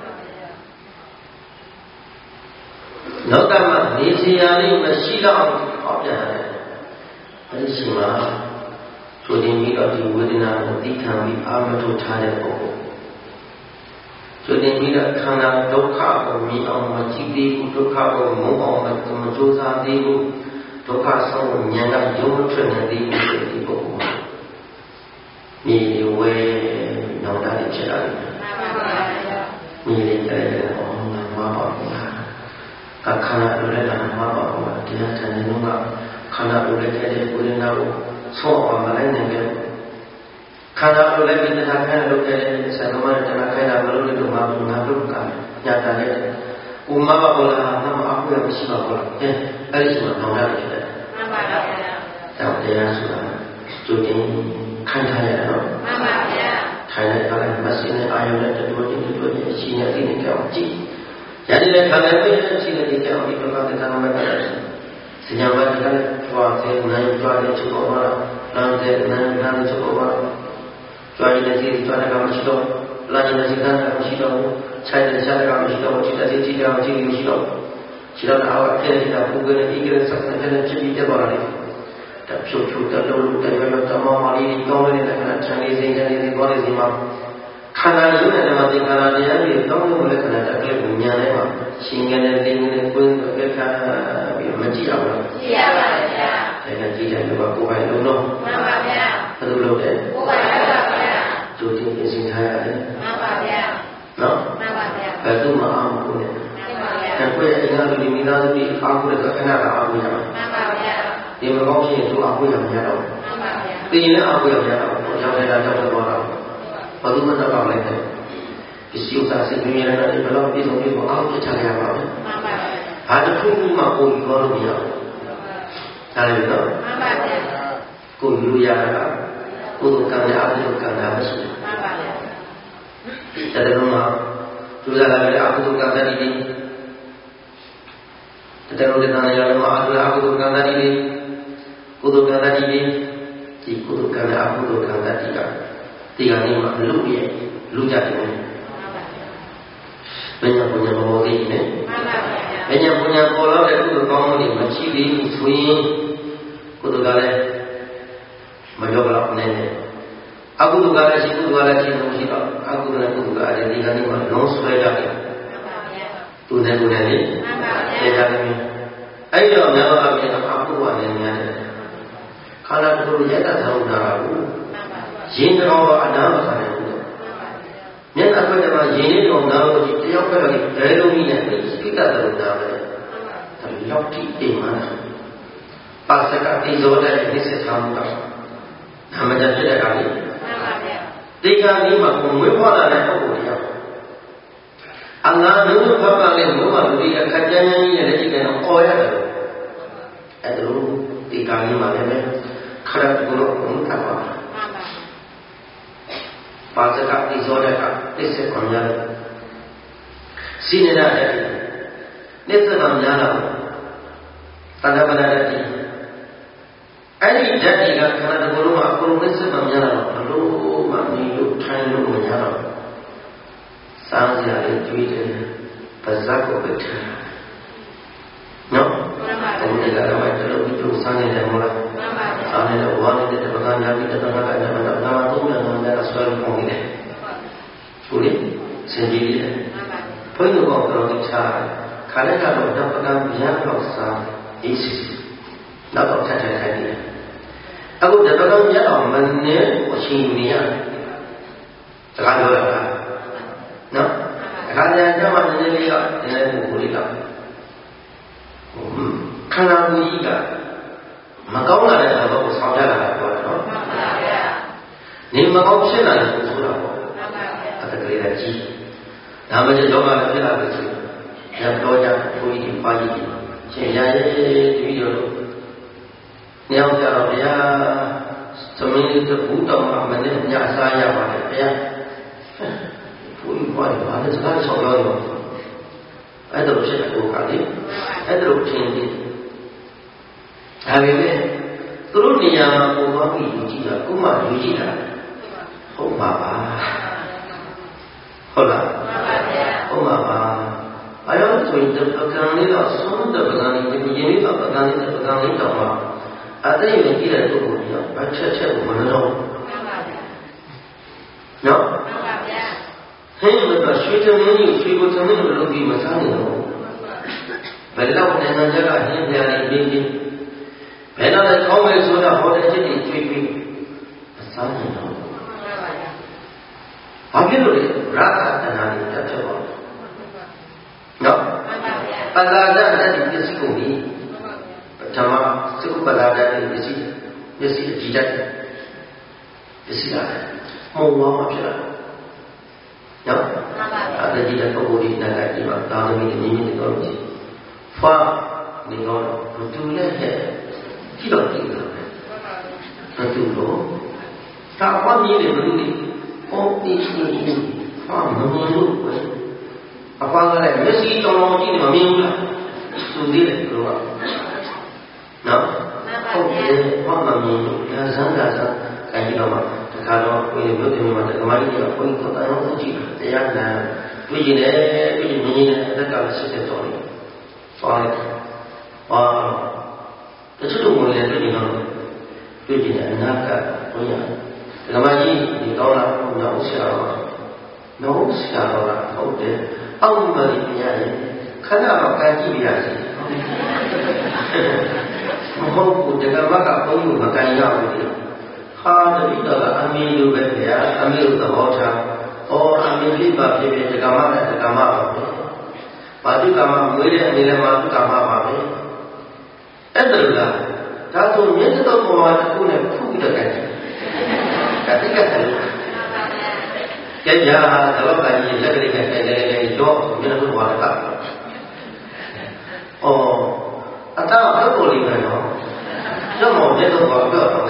နောက်ကမှနေစရာလေးမရှိတော့အောင်ဖောက်တယ်အဲ့ဒီချိန်မှာဆိုရင်ပြီးတော့ဒီဝေဒနာကိုသိခံပြီးအာမထုတ်ထားတဲ့ပုံကိုဆိုရင်ပြီးတော့ခန္ဓာဒုက္ခကိုမြင်အောင်မကြည့်သေးဘူးဒုက္ခကိုမုန်းအောင်မကြိုးစားသေးဘူးဒုက္ခဆုံးကိုဉာဏ်ကယုံမထွက်နေသေးဘူးဆိုဒီပုံကိုမြေဝဲနောင်တရဖြစ်လာတယ်မြေလေးတဲ့ဟောမှာမပါဘူးခန္ဓာလိုလည်းမပါဘူးတရားထိုင်နေတော့ခန္ဓာလိုလည်းတဲ့ဝေဒနာကိုဆော့အောင်မလိုက်နိုင်ဘူးခန္ဓာလိုလည်းဒီတရားခိုင်းလို့တဲ့ဆန္ဒမတရားခိုင်းတာမလို့လို့မှာဘူးငါတို့ကညတာတဲ့ဥမဘဘောလာနမအခုရမရှိပါဘူးအဲ့ဒီမှာနောင်တရဖြစ်တယ်မှန်ပါဗျာတော့တရားဆိုတာကျိုးတင်ခိုင်းထားရတော့မှန်ပါဗျာထိုင်လိုက်ပါလိုက်မစင်းနဲ့အာယုနဲ့တူတူတူတူအရှိနဲ့ဒီနေ့ကြောက်ကြည့်ရတယ်လေခံလိုက်ပြီးအရှိနဲ့ဒီကြောက်ဒီဘက်ကတမ်းမဲ့တယ်စညာဝတ်ကလည်းကြွားတဲ့နိုင်ကြွားတဲ့ချုပ်ပေါ်မှာလမ်းတဲ့နိုင်လမ်းချုပ်ပေါ်မှာကြွားရတဲ့စီကြွားတဲ့ကမရှိတော့လာရတဲ့စီကမရှိတော့ခြိုက်တဲ့ခြားတဲ့ကမရှိတော့ခြိတဲ့စီကြည့်တဲ့ကြည့်မရှိတော့ခြိတော့အောက်ထဲကပူကနေဒီကရဆက်တဲ့ဖြစ်ပြီးတဲ့ပေါ်လာတယ်တဖြုတ်ဖြုတ်တဲ့လုံးလုံးတဲ့ဘက်တမမလေးကောင်းနေတဲ့ခဏချမ်းလေးစိတ်ချမ်းလေးပေါ်နေစီမှာခန္ဓာရုပ်နဲ့ဓမ္မသင်္ခါရတရားတွေတောင်းလို့လည်းခဏတက်ကလေးကိုညာထဲမှာရှင်ငယ်တဲ့တင်းနဲ့ကွင်းပဲခါပြီးမကြည့်အောင်လားကြည့်ရပါဗျာဒါကြည့်တယ်လို့ကိုယ်ပိုင်လုံးတော့မှန်ပါဗျာဘယ်လိုလုပ်လဲကိုယ်ပိုင်ပါဗျာကျိုးတင်ပြင်ဆင်ထားရတယ်မှန်ပါဗျာနော်မှန်ပါဗျာဘယ်သူမှအားမကိုနဲ့မှန်ပါဗျာကိုယ်ရဲ့အင်္ဂါလူမိသားစုတွေအားကိုတဲ့ခဏကအားကိုရမှာမှန်ပါဗျာဒီမကောင်းဖြစ်ရင်သူအားကိုရမှာရတော့မှန်ပါဗျာသိရင်အားကိုရမှာရတော့ရောက်နေတာကြောက်တော့တာဘာလို့မတော့ပါလဲပစ္စည်းဥစ္စာစိတ်မြင်ရတဲ့ဘယ်လိုပြည့်စုံပြီးတော့အောက်ပြချရမှာလဲမှန်ပါဗျာဘာတစ်ခုမှကိုယ်ယူလို့မရဘူးဒါလည်းတော့မှန်ပါဗျာကိုယ်ယူရတာကိုယ်ကံရအကုသိုလ်ကံရမရှိဘူးမှန်ပါဗျာဒါလည်းတော့သူစားလာတဲ့အကုသိုလ်ကံတည်းတည်းတကယ်လို့ဒီနာရလည်းအကုသိုလ်ကံတည်းကုသိုလ်ကံတည်းဒီကုသိုလ်ကံအကုသိုလ်ကံတည်းကဒီကနေမှလူရဲ့လူကြတယ်ဘယ်ညာဘုညာဘောသေးနဲ့မှန်ပါဗျာဘယ်ညာဘုညာပေါ်လာတဲ့ကုသိုလ်ကောင်းမှုတွေမရှိသေးဘူးဆိုရင်ကုသိုလ်ကလည်းမကြောက်တော့နဲ့အကုသိုလ်ကလည်းရှိကုသိုလ်ကလည်းရှိလို့ရှိတော့အကုသိုလ်နဲ့ကုသိုလ်ကလည်းဒီကနေမှလုံးဆွဲကြတယ်မှန်ပါဗျာသူနဲ့ကိုယ်နဲ့လေမှန်ပါဗျာဒါလည်းအဲ့တော့များသောအားဖြင့်အကုသိုလ်ကလည်းများတယ်ခန္ဓာကိုယ်ရဲ့တသံနာဘူးရင်တော်အနာမခံနိုင်ဘူးမျက်နှာခွက်ထဲမှာရင်လေးတော်နာလို့တယောက်ပဲလည်းဘယ်လိုနည်းနဲ့ပိဋကသရုံနာပဲဒါလောက်တိအိမ်မှာပါစကတိဇောတဲ့နိစ္စထားမှုကဓမ္မကြဖြစ်တဲ့အခါလေးမှန်ပါဗျာဒီကနေ့မှာကိုမွေးဖွားလာတဲ့ပုဂ္ဂိုလ်တရားအငါမျိုးဖတ်ပါလေဘုရားလူကြီးအခက်ကြမ်းကြီးနဲ့လက်ရှိကတော့အော်ရတယ်အဲ့ဒါလိုဒီကနေ့မှာလည်းခရတ်ဘုရောဘုံထပ်ပါပါစကတိဇောတဲ့ကသစ္စာကိုများတယ်စိနေရတယ်သစ္စာကများတော့တဏှာပနာတဲ့အဲ့ဒီဓာတ်တွေကခန္ဓာတစ်ခုလုံးမှာအကုန်လုံးသစ္စာကများတော့ဘလို့မှနေလို့ထိုင်လို့မရတော့စားစရာလေးကြွေးတယ်ပါဇက်ကိုပဲထားနော်အဲ့ဒီကတော့အဲ့လိုပြီးတော့စားနေတယ်မဟုတ်လားစားနေတော့ဝါနေတဲ့ပကံညာပြီးတဲ့ပကံကလည်းတော့ငါတို့လည်းဆွဲလို့ပုံနေတယ်ဟုတ်လေစင်ကြီးတယ်ဘုန်းကြီးတို့ကတော့ဒီချာခါလက်ကတော့တော့ပကံညာတော့စားအေးစီနောက်တော့ထပ်ထပ်ခိုင်းနေတယ်အခုတပကံညာတော့မနေအချိန်နေရတကားပြောတာနော်အခါကျရင်ကျမနည်းနည်းလေးကနည်းနည်းပို့လေးတော့ခန္ဓာကိုယ်ကြီးကမကောင်းလာတဲ့သဘောကိုဆောင်ပြလာတာပြောတယ်နော်နေမကောင်းဖြစ်လာတယ်ဆိုတာပေါ့အတကလေးကကြီးဒါမှလည်းလောကလည်းဖြစ်လာတယ်ဆိုရတော့ကြဘုန်းကြီးပါကြီးရှင်ရရဲ့ဒီလိုလို့နေအောင်ကြတော့ဗျာသမီးလေးကဘူးတော်မှာမနေ့ညအစားရပါတယ်ဗျာဘုန်းကြီးဘာလဲစကားဆောင်လို့အဲ့ဒါဖြစ်တဲ့ကိုယ်ကလေအဲ့ဒါထင်တယ်ဒါပေမဲ့သူတို့နေရာမှာပုံသွားပြီးယူကြည့်တာခုမှယူကြည့်တာဟုတ်ပါပါဟုတ်လားဟုတ်ပါပါအဲ့တော့ဆိုရင်ပကံလေးတော့ဆုံးတဲ့ပကံလေးဒီရင်းလေးတော့ပကံလေးတော့မှအတိတ်ကိုကြည့်တဲ့ပုဂ္ဂိုလ်ကြီးကဘာချက်ကိုမနှောနော်ဟင်းမတော့ရွှေတမင်းကြီးရွှေကိုတမင်းကိုလုပ်ပြီးမစားနိုင်တော့ဘယ်တော့နိုင်ငံခြားကဟင်းပြားလေးပြီးဘယ်တော့လဲကောင်းမယ်ဆိုတော့ဟောတဲ့ချက်ကြီးကျွေးပြီးမစားနိုင်တော့ဘာဖြစ်လို့လဲရာဂတဏှာတွေတက်ဖြစ်သွားနော်ပဇာဒတဲ့ပစ္စည်းကိုပြီးဓမ္မသုပလာတဲ့ပစ္စည်းအကြည့်တတ်ပစ္စည်းလာမှုံဝါဖြစ်လာနော်အဲ့ဒါကြီးတဲ့ပုဂ္ဂိုလ်ကြီးနဲ့ကြည့်ပါတာသမီးညီညီတော်ကြည့်ဖာနေတော့မတူနဲ့ဟဲ့ကြည့်တော့ကြည့်တော့မတူတော့သာဝတ်ကြီးတွေမတူဘူးဟောဒီဖာမမြင်လို့ပဲအဖာကလည်းမျက်စိတော်တော်ကြည့်နေမမြင်ဘူးလားသူသေးတယ်သူကနော်ဟုတ်တယ်ဘာမှမမြင်ဘူးဒါစမ်းကြကြည့်တော့မှတခါတော့ကိုယ်ရုပ်တင်မှာဓမ္မကြီးကဘုန်းကြီးကတော့ကြည့်တရားနာတွေ့ကျင်တယ်တွေ့မြင်နေတဲ့အသက်ကလည်းစစ်တော်တယ်သွားတယ်တချို့တို့ဝင်လည်းတွေ့ကျင်တော့တွေ့ကျင်တဲ့အနာကဘုန်းကြီးဓမ္မကြီးဒီတော့လာဘုရားဆရာတော်ဟုတ်တယ်အောက်မှာဒီတရားရဲ့ခဏတော့ကံကြည့်ပြရစီမဟုတ်ဘူးဓမ္မကဘုန်းကြီးမကန်ရဘူးဟာတတိတော်ကအမင်းလိုပဲဗျာအမင်းလိုသဘောထားအမင်းဖြစ်ပါဖြစ်ဖြစ်ဓမ္မနဲ့ဓမ္မပါပဲဘာတုကမမွေးတဲ့အမေလည်းမာတုကမပါပဲအဲ့ဒါလားဒါဆိုမြတ်တော်ဘုရားတစ်ခုနဲ့ခုပြီးတော့ကြည့်ဒါတိကတယ်ကြည့်ရတာတော့ကကြီးလက်ကလေးကလည်းရောမြတ်တော်ဘုရားကအတားဘယ်လိုလဲနော်ကျောင်းမောင်မြတ်တော်ဘုရားပြောတော့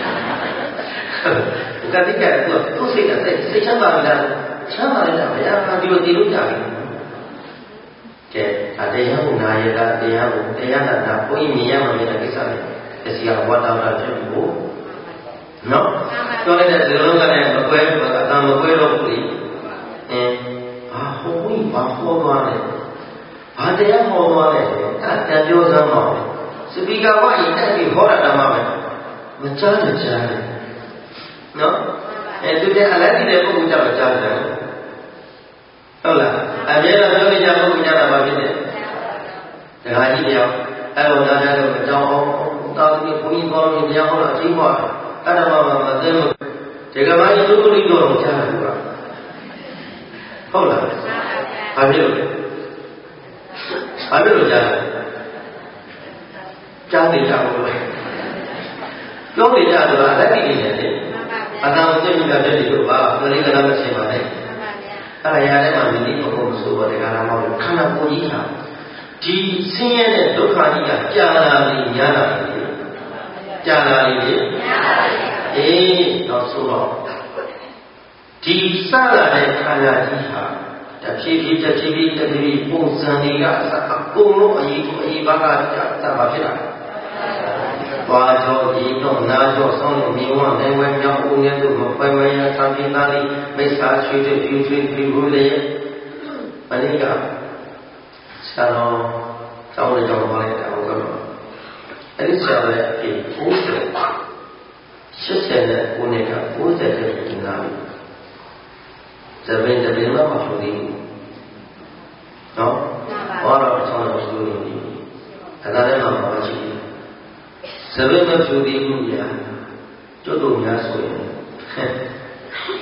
ကတိကဲသူစိတ်နဲ့စိတ်ချမ်းသာတယ်ချမ်းသာတယ်ဗျာဒီလိုတည်လို့ကြပြီကဲတရားကိုနာရတာတရားနာဘုန်းကြီးမြင်ရမှမြင်တဲ့ကိစ္စတွေအစီအဝါတာဖြစ်ဖို့နော်ပြောလိုက်တဲ့ဇလုံးကလည်းမကွဲဘူးအတန်မကွဲတော့ဘူးလေဟိုဘုန်းကြီးဘာဟောသွားလဲဘာတရားဟောသွားလဲအဲ့ပြောစမ်းပါစပီကာကရင်တက်ပြီးဟောတာတမ်းပါမယ်မကြားတယ်နော်သူကအလိုက်တဲ့ပုဂ္ဂိုလ်ကြောင့်ကြားတယ်ဟုတ်လားအမြဲတမ်းပြောနေကြပုဂ္ဂိုလ်ကြတာပါဖြစ်တယ်ဒကာကြီးတယောက်အဲ့လိုကြားတယ်အကြောင်းတောင်းပြီးဘုန်းကြီးကောင်းနေတရားဟောတာအချင်းဟောအဲ့ဒါမှမသိဘူးဒီကမာကြီးသူ့ကိုယ်လေးတော့ကြားတယ်ကွာဟုတ်လားဘာဖြစ်လို့ကြားတယ်ကြားနေကြဘူးပြောနေကြတော့အလက်တည်နေတယ်အတန်ကိုသိမိတာတဲ့ဒီလိုပါကလေးကလည်းမရှင်းပါနဲ့အဲ့ဒါရတဲ့မှာမိမိဘုံဆိုတော့ဒီကလာမောခန္ဓာကိုယ်ကြီးဟာဒီဆင်းရဲတဲ့ဒုက္ခကြီးကကြာလာပြီးညာလာပြီကြာလာပြီတော့ဆိုတော့ဒီစလာတဲ့ခန္ဓာကြီးဟာတဖြည်းဖြည်းပုံစံတွေကအကုန်လုံးအရေးပါကတာပါဖြစ်တာဘာကြောဒီတော့နာကြောဆောင်းနေဝနိုင်ဝဲမြောက်ဦးနဲ့တို့မပွဲမရသံပိသားလေးမိစ္ဆာချွေတဲ့ဖြူဘူးလေမနေ့ကဆရာတော်တောင်းလိုက်တော့လိုက်တာဟုတ်ကဲ့အဲ့ဒီဆရာရဲ့ဒီ80နဲ့ကိုနေက90တဲ့ကျင်လာပြီဇဗင်တပင်တော့မဟုတ်သေးဘူးနော်ဘာတော့ဆောင်းလို့ဆိုလို့ဒီအဲ့ဒါလည်းမှမကြည့်ဇဗင်မဖြူသေးဘူးညာကျွတ်တို့များဆိုရင်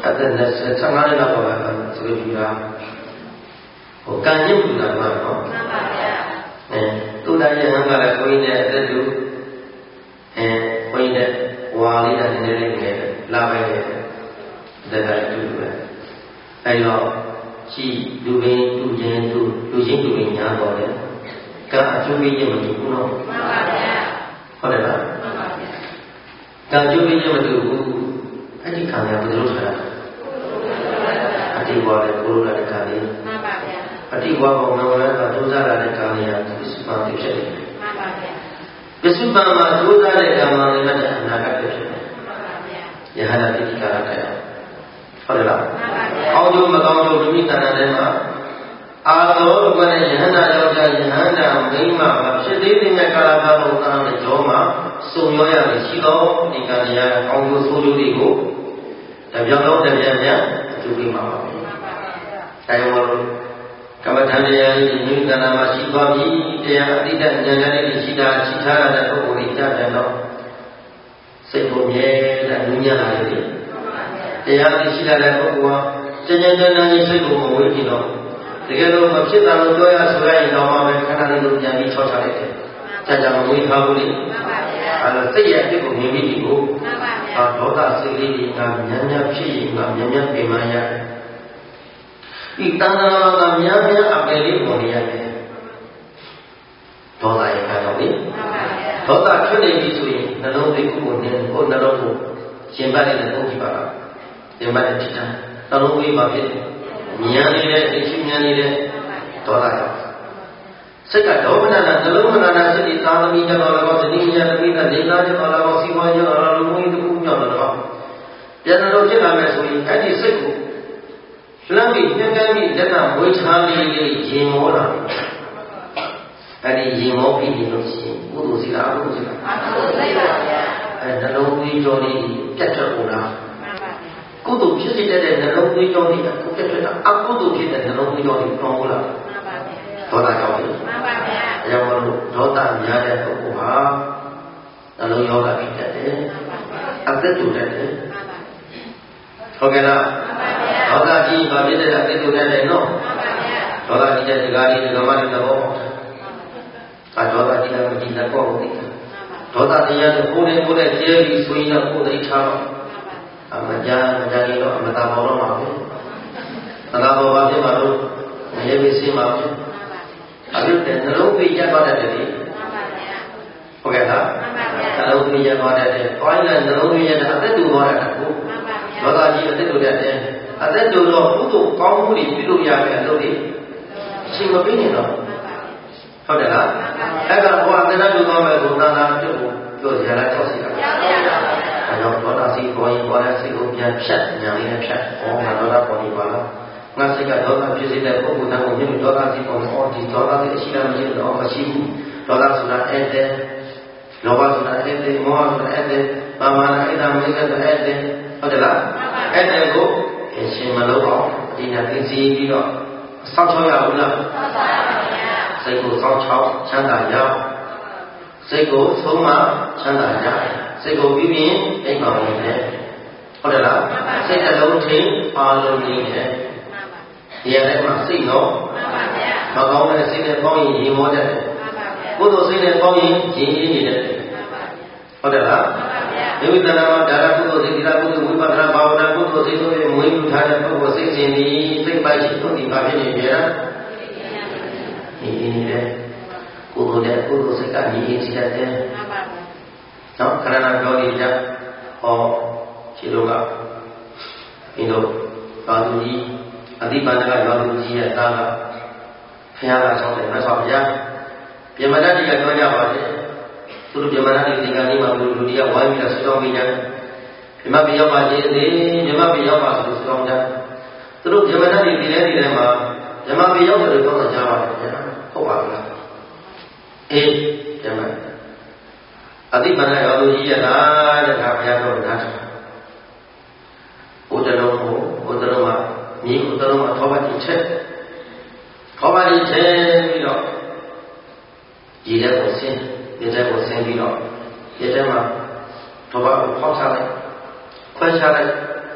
သက်15လောက်ပါပဲဆိုပြီးယူတာဟိုကံညစ်ဘူးလားနော်မှန်ပါဗျာသူတိုင်းရဲ့ဟန်ကလည်းကိုင်းနဲ့အသက်တူကိုင်းနဲ့ဝါလေးနဲ့နည်းနည်းလေးငယ်လာပဲတဲ့ဒါကတူပဲအဲဒီတော့ရှိလူပင်တူချင်းတူလူချင်းတူပင်ညာတော့တယ်ကံအကျိုးပေးခြင်းမတူဘူးနော်မှန်ပါဗျာဟုတ်တယ်လားမှန်ပါဗျာကံအကျိုးပေးခြင်းမတူဘူးအဲ့ဒီကံကဘယ်လိုထားလဲအတိဝါနဲ့ကိုလိုလာတဲ့ကံလေးမှန်ပါဗျာအတိဝါကောင်တော်လည်းကဒုစရတဲ့ကံလေးကပစ္စုပန်ဖြစ်တယ်မှန်ပါဗျာပစ္စုပန်မှာဒုစရတဲ့ကံမှလည်းအနာဂတ်ဖြစ်တယ်မှန်ပါဗျာယဟနာတိကာရတဲ့ဟုတ်တယ်လားမှန်ပါဗျာအောင်းကျိုးမကောင်းကျိုးမိမိတဏ္ဍာထဲမှာအာသောကနဲ့ယဟနာယောက်ျားယဟန္တာမိန်းမဖြစ်သေးတဲ့ကာလပတ်လုံးသားနဲ့ကြောမှာစုံရောရမယ်ရှိသောဒီကံတရားအောင်းကျိုးဆိုးကျိုးတွေကိုတပြောင်းလုံးတပြက်ပြက်အကျိုးပေးမှာပါပဲ။ဒါကြောင့်မို့ကမ္မထာတရားကြီးမိမိတဏ္ဍာမှာရှိသွားပြီတရားအတိတ်ဉာဏ်နဲ့ရှိထားတဲ့ပုဂ္ဂိုလ်ကြီးကြပြန်တော့စိတ်ကိုမြဲတဲ့ဉာဏ်လာလေတရားသိရှိတဲ့ပုဂ္ဂိုလ်ကကျဉ်းကျဉ်းကြီးစိတ်ကိုမဝေးကြည့်တော့တကယ်လို့မဖြစ်တာလို့ပြောရဆိုရရင်တော့မှပဲခဏလေးလို့ပြန်ပြီးချောချလိုက်တယ်။ကြာကြာမဝေးထားဘူးလေ။မှန်ပါဗျာ။အဲ့တော့စိတ်ရဲ့အဖြစ်ကိုမြင်ပြီးဒီကိုမှန်ပါဗျာ။ဒေါသစိတ်လေးကများဖြစ်ရင်များပြင်မှရတယ်။ဒီတဏှာကများအပယ်လေးပေါ်နေရတယ်။ဒေါသရဲ့ခံတော့လေ။မှန်ပါဗျာ။ဒေါသဖြစ်နေပြီဆိုရင်နှလုံးသွေးကိုနှလုံးကိုရှင်ပတ်နေတဲ့ပုဂ္ဂိုလ်ပါလား။ရှင်ပတ်တဲ့ထိတာနှလုံးသွေးပါဖြစ်တယ်။ဉာဏ်နေတဲ့သိရှိဉာဏ်နေတဲ့ဒေါသကြောင့်စိတ်ကဒေါမနနာနှလုံးမနာနာစိတ်ဒီသာသမီတော်လည်းတတိယသမီးတဲ့ဒေသကျော်လည်းစီဝါကျော်လည်းလူမျိုးတစ်ခုမြောက်တော့ပြန်လို့ဖြစ်လာမယ်ဆိုရင်အဲ့ဒီစိတ်ကိုလမ်းပြီးနှက်ကမ်းပြီးလက်ကမွေးချားလေးရင်မောလာအဲ့ဒီရင်မောပြီးလို့ရှိရင်ဘုသူစီလားဘုသူစီလားအကုသိုလ်စိတ်ပါဗျာအဲ့နှလုံးသွေးကြောလေးပြတ်ထွက်ကုန်လားကုသိုလ်ဖြစ်စေတဲ့နှလုံးသွေးကြောလေးအခုပြတ်ထွက်တာအကုသိုလ်ဖြစ်တဲ့နှလုံးသွေးကြောလေးကောင်းဘူးလားဒေါသကြောင့်လေမှန်ပါဗျာအဲကြောင့်မလို့ဒေါသများတဲ့ပုဂ္ဂိုလ်ဟာနှလုံးရောဂါဖြစ်တတ်တယ်အသက်တူတတ်တယ်ဟုတ်ကဲ့လားမှန်ပါဗျာဒေါသကြီးဘာဖြစ်တဲ့အသက်တူတတ်တယ်နော်မှန်ပါဗျာဒေါသကြီးတဲ့ဒီကားလေးဒီကမ္ဘာလေးတော့အာဒေါသကြီးလည်းမကြည့်တဲ့ပေါ့ဟုတ်တယ်ဒေါသတရားကိုကိုယ်နဲ့ကျဲပြီးဆိုရင်တော့ကိုယ်သိထားတော့အမကြလေးတော့အမတာပေါ်တော့မှာပဲအတာပေါ်ပါဖြစ်မှာလို့မရေပြီးစင်းမှာပဲအဲ့ဒီနှလုံးသွေးရက်သွားတဲ့တည်းမှန်ပါဗျာဟုတ်ကဲ့လားမှန်ပါဗျာနှလုံးသွေးရက်သွားတဲ့တည်းတွိုင်းတဲ့နှလုံးသွေးရက်တဲ့အသက်တူသွားတဲ့ကိုမှန်ပါဗျာဒေါသကြီးအသက်တူတဲ့တည်းအသက်တူတော့ကုသိုလ်ကောင်းမှုတွေပြုလို့ရတဲ့အလုပ်တွေအချိန်မပေးနေတော့ဟုတ်တယ်လားအဲ့ဒါဘုရားတရားလူတော်မဲ့ဘုရားသာပြုဖို့ပြောစရာလားကြောက်စရာလားကြောက်စရာပါဗျာအဲ့တော့ဒေါသစိတ်ပေါ်ရင်ပေါ်တဲ့စိတ်ကိုပြန်ဖြတ်ညာလေးနဲ့ဖြတ်ဩငါဒေါသပေါ်နေပါလားငါစိတ်ကဒေါသဖြစ်စေတဲ့ပုဂ္ဂိုလ်တိုင်းကိုမြင်ဒေါသစိတ်ပေါ်မှာဒီဒေါသစိတ်အရှိလားမရှိတော့မရှိဘူးဒေါသဆိုတာအဲ့တဲ့လောဘဆိုတာအဲ့တဲ့မောဟဆိုတာအဲ့တဲ့မာမနာအဲ့ဒါမိစ္ဆာဆိုတာအဲ့တဲ့ဟုတ်တယ်လားအဲ့တဲ့ကိုအရှင်မလို့အောင်ဒီနေ့သိစီပြီးတော့စောင့်ချောက်ရဘူးလားစောင့်ချောက်ပါဗျာစိတ်ကိုစောင့်ချောက်ချမ်းသာရစိတ်ကိုဆုံးမချမ်းသာရစိတ်ကိုပြီးရင်အိမ်မှာဝင်တယ်ဟုတ်တယ်လားစိတ်တစ်လုံးချင်းအားလုံးနေတယ်ဒီရတဲ့မှာစိတ်တော့မှန်ပါဗျာမကောင်းတဲ့စိတ်နဲ့ပေါင်းရင်ရင်မောတတ်တယ်မှန်ပါဗျာကုသိုလ်စိတ်နဲ့ပေါင်းရင်ရင်ရင်းနေတတ်တယ်မှန်ပါဗျာဟုတ်တယ်လားမှန်ပါဗျာဒီဝိသနာမှာဒါရကုသိုလ်စိတ်ဒီရကုသိုလ်ဝိပဿနာဘာဝနာကုသိုလ်စိတ်တို့ရဲ့မွေးမြူထားတဲ့ပုဂ္ဂိုလ်စိတ်စဉ်ဒီစိတ်ပိုက်ရှိတို့ဒီဘာဖြစ်နေကြလားဒီနေတဲ့ကုသိုလ်တဲ့ကုသိုလ်စိတ်ကညီရင်စီတတ်တယ်မှန်ပါဗျာနော်ခန္ဓာပြောနေကြဟောခြေတို့ကဒီလိုသာသူကြီးအတိပါဏကရောလူကြီးရဲ့သားကဖခင်ကဆောင်းတယ်မဆောင်းဗျာပြမဏတိကပြောကြပါလေသူတို့ပြမဏတိဒီကနေ့မှလူတွေကဝိုင်းပြီးတော့ဆောင်းပြီးကြတယ်ပြမပြရောက်ပါခြင်းသေးပြမပြရောက်ပါဆိုဆောင်းကြသူတို့ပြမဏတိဒီထဲမှာပြမပြရောက်တယ်လို့ပြောကြပါလေဗျာဟုတ်ပါလားအေးပြမအတိပါဏရောလူကြီးရဲ့သားတဲ့ခါဘုရားတော်နားတယ်ဘုဒ္ဓတော်ကိုဘုဒ္ဓတော်မှာမြေဥတော်မှာထောပါတိချက်ထောပါတိချက်ပြီးတော့ရေထဲကိုဆင်းပြီးတော့ရေထဲမှာထောပါကိုဖောက်ချလိုက်ခွဲချလိုက်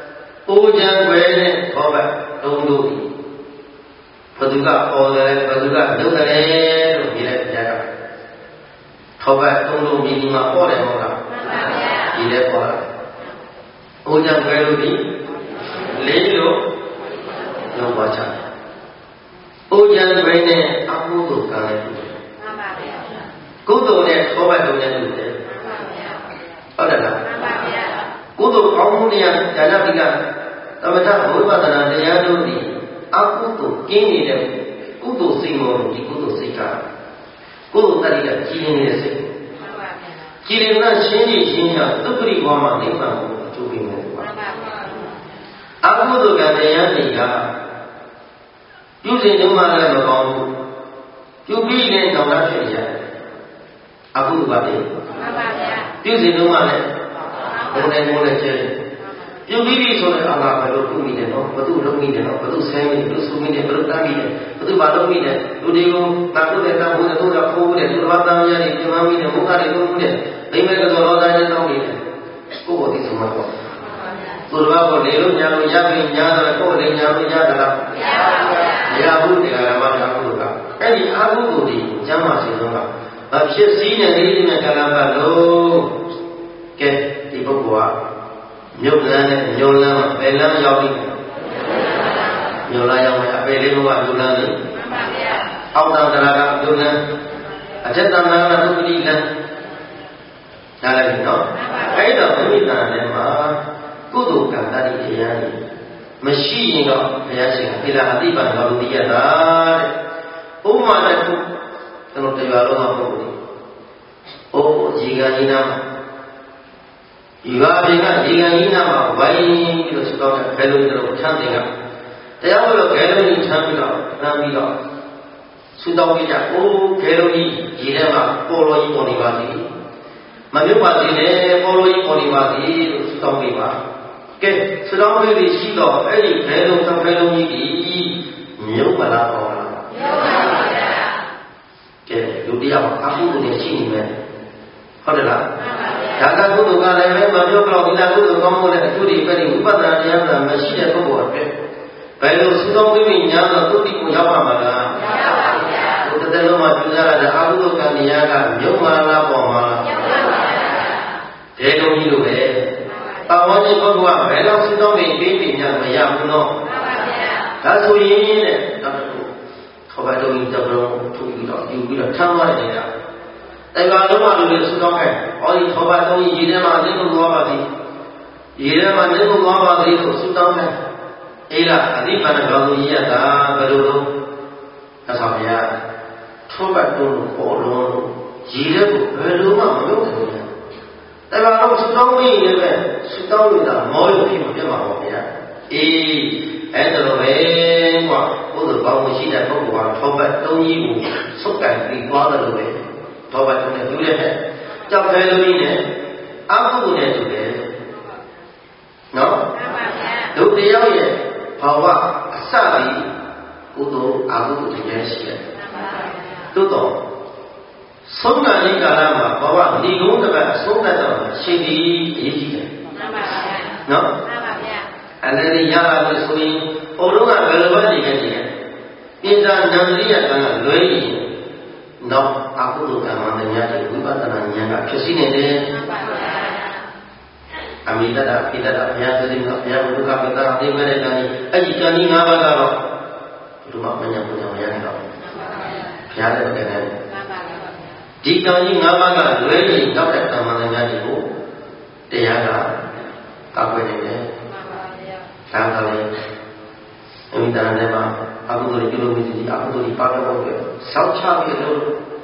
အိုချမ်းွယ်နဲ့ထောပတ်တုံးတို့ဘသူကပေါ်တယ်ဘသူကလုပ်တယ်လို့မြင်လိုက်ကြတာထောပတ်တုံးတို့မြင်ဒီမှာပေါ်တယ်မဟုတ်လားမှန်ပါဗျာဒီလည်းပေါ်တာအိုချမ်းွယ်လို့ဒီလေးလို့ပြောပါချာအိုချမ်းွယ်နဲ့အကုသိုလ်ကံလည်းမှန်ပါဗျာကုသိုလ်နဲ့ထောပတ်တုံးနဲ့တူတယ်မှန်ပါဗျာဟုတ်တယ်လားမှန်ပါဗျာကုသိုလ်ကောင်းမှုတရားဉာဏ်တိကသမထဘုရားတရားတရားတို့သည်အကုသိုလ်ကင်းနေတဲ့ကုသိုလ်စိတ်မောဒီကုသိုလ်စိတ်ကကုသိုလ်တတိကကြီးနေတဲ့စိတ်မှန်ပါဗျာကြီးနေတဲ့ရှင်းကြီးရှင်းချသုခရိဘဝမှာနိဗ္ဗာန်ကိုအကျိုးပေးမယ်မှန်ပါဗျာအကုသိုလ်ကတရားတွေကပြုစဉ်တုန်းကလည်းမကောင်းဘူးပြုပြီးရင်တော့ဖြစ်ရတယ်အကုသိုလ်ပါလေမှန်ပါဗျာပြုစဉ်တုန်းကလည်းဘုံနဲ့မိုးနဲ့ကျဲပြုပြီးပြီဆိုရင်အလားဘယ်လိုပြုမိတယ်နော်ဘသူလုံးမိတယ်နော်ဘသူဆဲမိတယ်ဘသူဆူမိတယ်ဘသူတမ်းမိတယ်ဘသူဘာလုံးမိတယ်လူတွေကိုငါတို့နဲ့တမ်းဖို့တို့ကခိုးတယ်သူတော်သားများတွေပြန်မိတယ်မုခတွေလုံးမှုတယ်မိမဲကတော့လောသားချင်းတောင်းနေတယ်ကိုယ့်ဘောဒီဆုံးမှာပေါ့သူတော်ဘာကိုလေလို့ညာလို့ရပြီညာတော့ကိုယ့်လေညာလို့ရတာလားမရပါဘူးမရဘူးတရားဓမ္မအကုသိုလ်ကအဲ့ဒီအကုသိုလ်ဒီကျမ်းမာစေဆုံးကဘာဖြစ်စည်းနေသတိနဲ့ကလပတ်လို့ကဲဒီပုဂ္ဂိုလ်ကမြုပ်လန်းနဲ့ညိုလန်းဘယ်လမ်းရောက်ပြီညိုလန်းရောက်မယ်အပေလေးဘုရားညိုလန်းပြီမှန်ပါဗျာအောက်တန်တရာကညိုလန်းအထက်တန်တရာကသုတိလန်းနားလည်ပြီနော်အဲ့တော့မိမိတန်ထဲမှာကုသိုလ်ကံတတိတရားကြီးမရှိရင်တော့ဘုရားရှင်ကဣလာအတိပံတော်လို့သိရတာတဲ့ဥပမာတစ်ခုကျွန်တော်တရားလုံးမှာပုဂ္ဂိုလ်အိုးကြီးကကြီးနာရွာပြင်ကဒီကံကြီးနာမှာဝိုင်းပြီးတော့စတော့ခဲလုံးတို့ထမ်းတင်ကတရားဝလို့ခဲလုံးကြီးထမ်းပြီးတော့နမ်းပြီးတော့စူတောင်းပြကြအိုးခဲလုံးကြီးရေထဲမှာပေါ်လို့ကြီးပေါ်နေပါသည်မမြုပ်ပါသေးနဲ့ပေါ်လို့ကြီးပေါ်နေပါသည်လို့စူတောင်းပြပါကဲစူတောင်းပြရှိတော့အဲ့ဒီခဲလုံးသံခဲလုံးကြီးဒီမြုပ်ပါလားပေါ်လားမြုပ်ပါပါဗျာကဲလူတရားမှာအမှုတွေရှိနေမယ်ဟုတ်တယ်လားဒါကကုသိုလ်ကလည်းပဲမပြောတော့ဒီလားကုသိုလ်ကောင်းမှုနဲ့အကျိုးတွေပဲဒီဥပဒနာတရားကမရှိတဲ့ပုဂ္ဂိုလ်အတွက်ဘယ်လိုစုဆောင်ပြီးညာတော့သုတိကိုရောက်ပါမှာလားမရောက်ပါဘူးဗျာဘုဒ္ဓတဲ့လုံးမှာပြုကြရတဲ့အကုသိုလ်ကံတရားကမြုပ်မာလားပေါ်မှာရောက်ပါပါဗျာဒေကုံကြီးလိုပဲပါဝါကြီးပုဂ္ဂိုလ်ကဘယ်တော့စုဆောင်ပြီးပြီးညာမရဘူးနော်မှန်ပါဗျာဒါဆိုရင်တဲ့နောက်တစ်ခုခေါ်ပါတော့ဒီတပလုံးထူပြီးတော့ယူပြီးတော့ထမ်းသွားနေတာတရားလုံးမှာလူတွေစုဆောင်ခဲ့။အော်ဒီထောပါတုံးကြီးရေထဲမှာအင်းလို့သွားပါသည်။ရေထဲမှာအင်းလို့သွားပါသည်ဆိုစုဆောင်ခဲ့။အေးလားအဓိပ္ပာယ်တော်သူကြီးရတာဘယ်လိုလုပ်။သစ္စာဗျာထောပါတုံးကိုပေါ်လို့ရေထဲကိုဘယ်လိုမှမလုပ်ဘူး။တရားလုံးစုဆောင်ပြီးနေပဲစုဆောင်နေတာမောရပြီးမပြတ်ပါဘူးဗျာ။အေးအဲ့ဒါလိုပဲကွာဘုရားကောင်းမှုရှိတဲ့ပုဂ္ဂိုလ်ကထောပါတုံးကြီးကိုစုပ်ကန်ပြီးသွားတယ်လို့ပဲတော်ပါတုံးနဲ့တူတဲ့ကြောက်ခဲလို့ကြီးနဲ့အကုသိုလ်နဲ့တူတယ်နော်မှန်ပါဗျာဒုတယောက်ရဲ့ဘာဝအစပြီးကုသိုလ်အကုသိုလ်တရားရှိတယ်မှန်ပါဗျာသို့တော့ဆုံးတာဒီကာလမှာဘာဝဒီကုန်းတစ်ပတ်ဆုံးတတ်တော့ရှိသည်အရေးကြီးတယ်မှန်ပါဗျာနော်မှန်ပါဗျာအဲ့ဒီရလာလို့ဆိုရင်ဘုံလုံးကဘယ်လိုပဲနေခဲ့တယ်ပြင်စာနံတိယကံကလွဲရင်နောက်အကုသိုလ်ကံမှန်များတဲ့ဝိပဿနာဉာဏ်ကဖြစ်စီနေတယ်မှန်ပါဗျာအမိတ္တပိတ္တဘုရားသခင်ကဘုရားဘုရားပိတ္တအသိမဲ့တဲ့ကံကြီးအဲ့ဒီကံကြီး၅ပါးကတော့ဒီမှာမညာပူညာမရနိုင်တော့မှန်ပါဗျာဘုရားလည်းတကယ်နဲ့မှန်ပါဗျာဒီကံကြီး၅ပါးကလွဲရင်နောက်တဲ့ကံမှန်များတွေကိုတရားကကောက်ွယ်နေတယ်မှန်ပါဗျာဒါကလည်းအမိတ္တနဲ့မှာအကုသိုလ်ပြုလို့မရှိဘူးအကုသိုလ်ပါတော့အတွက်စောင့်ချပြီးလို့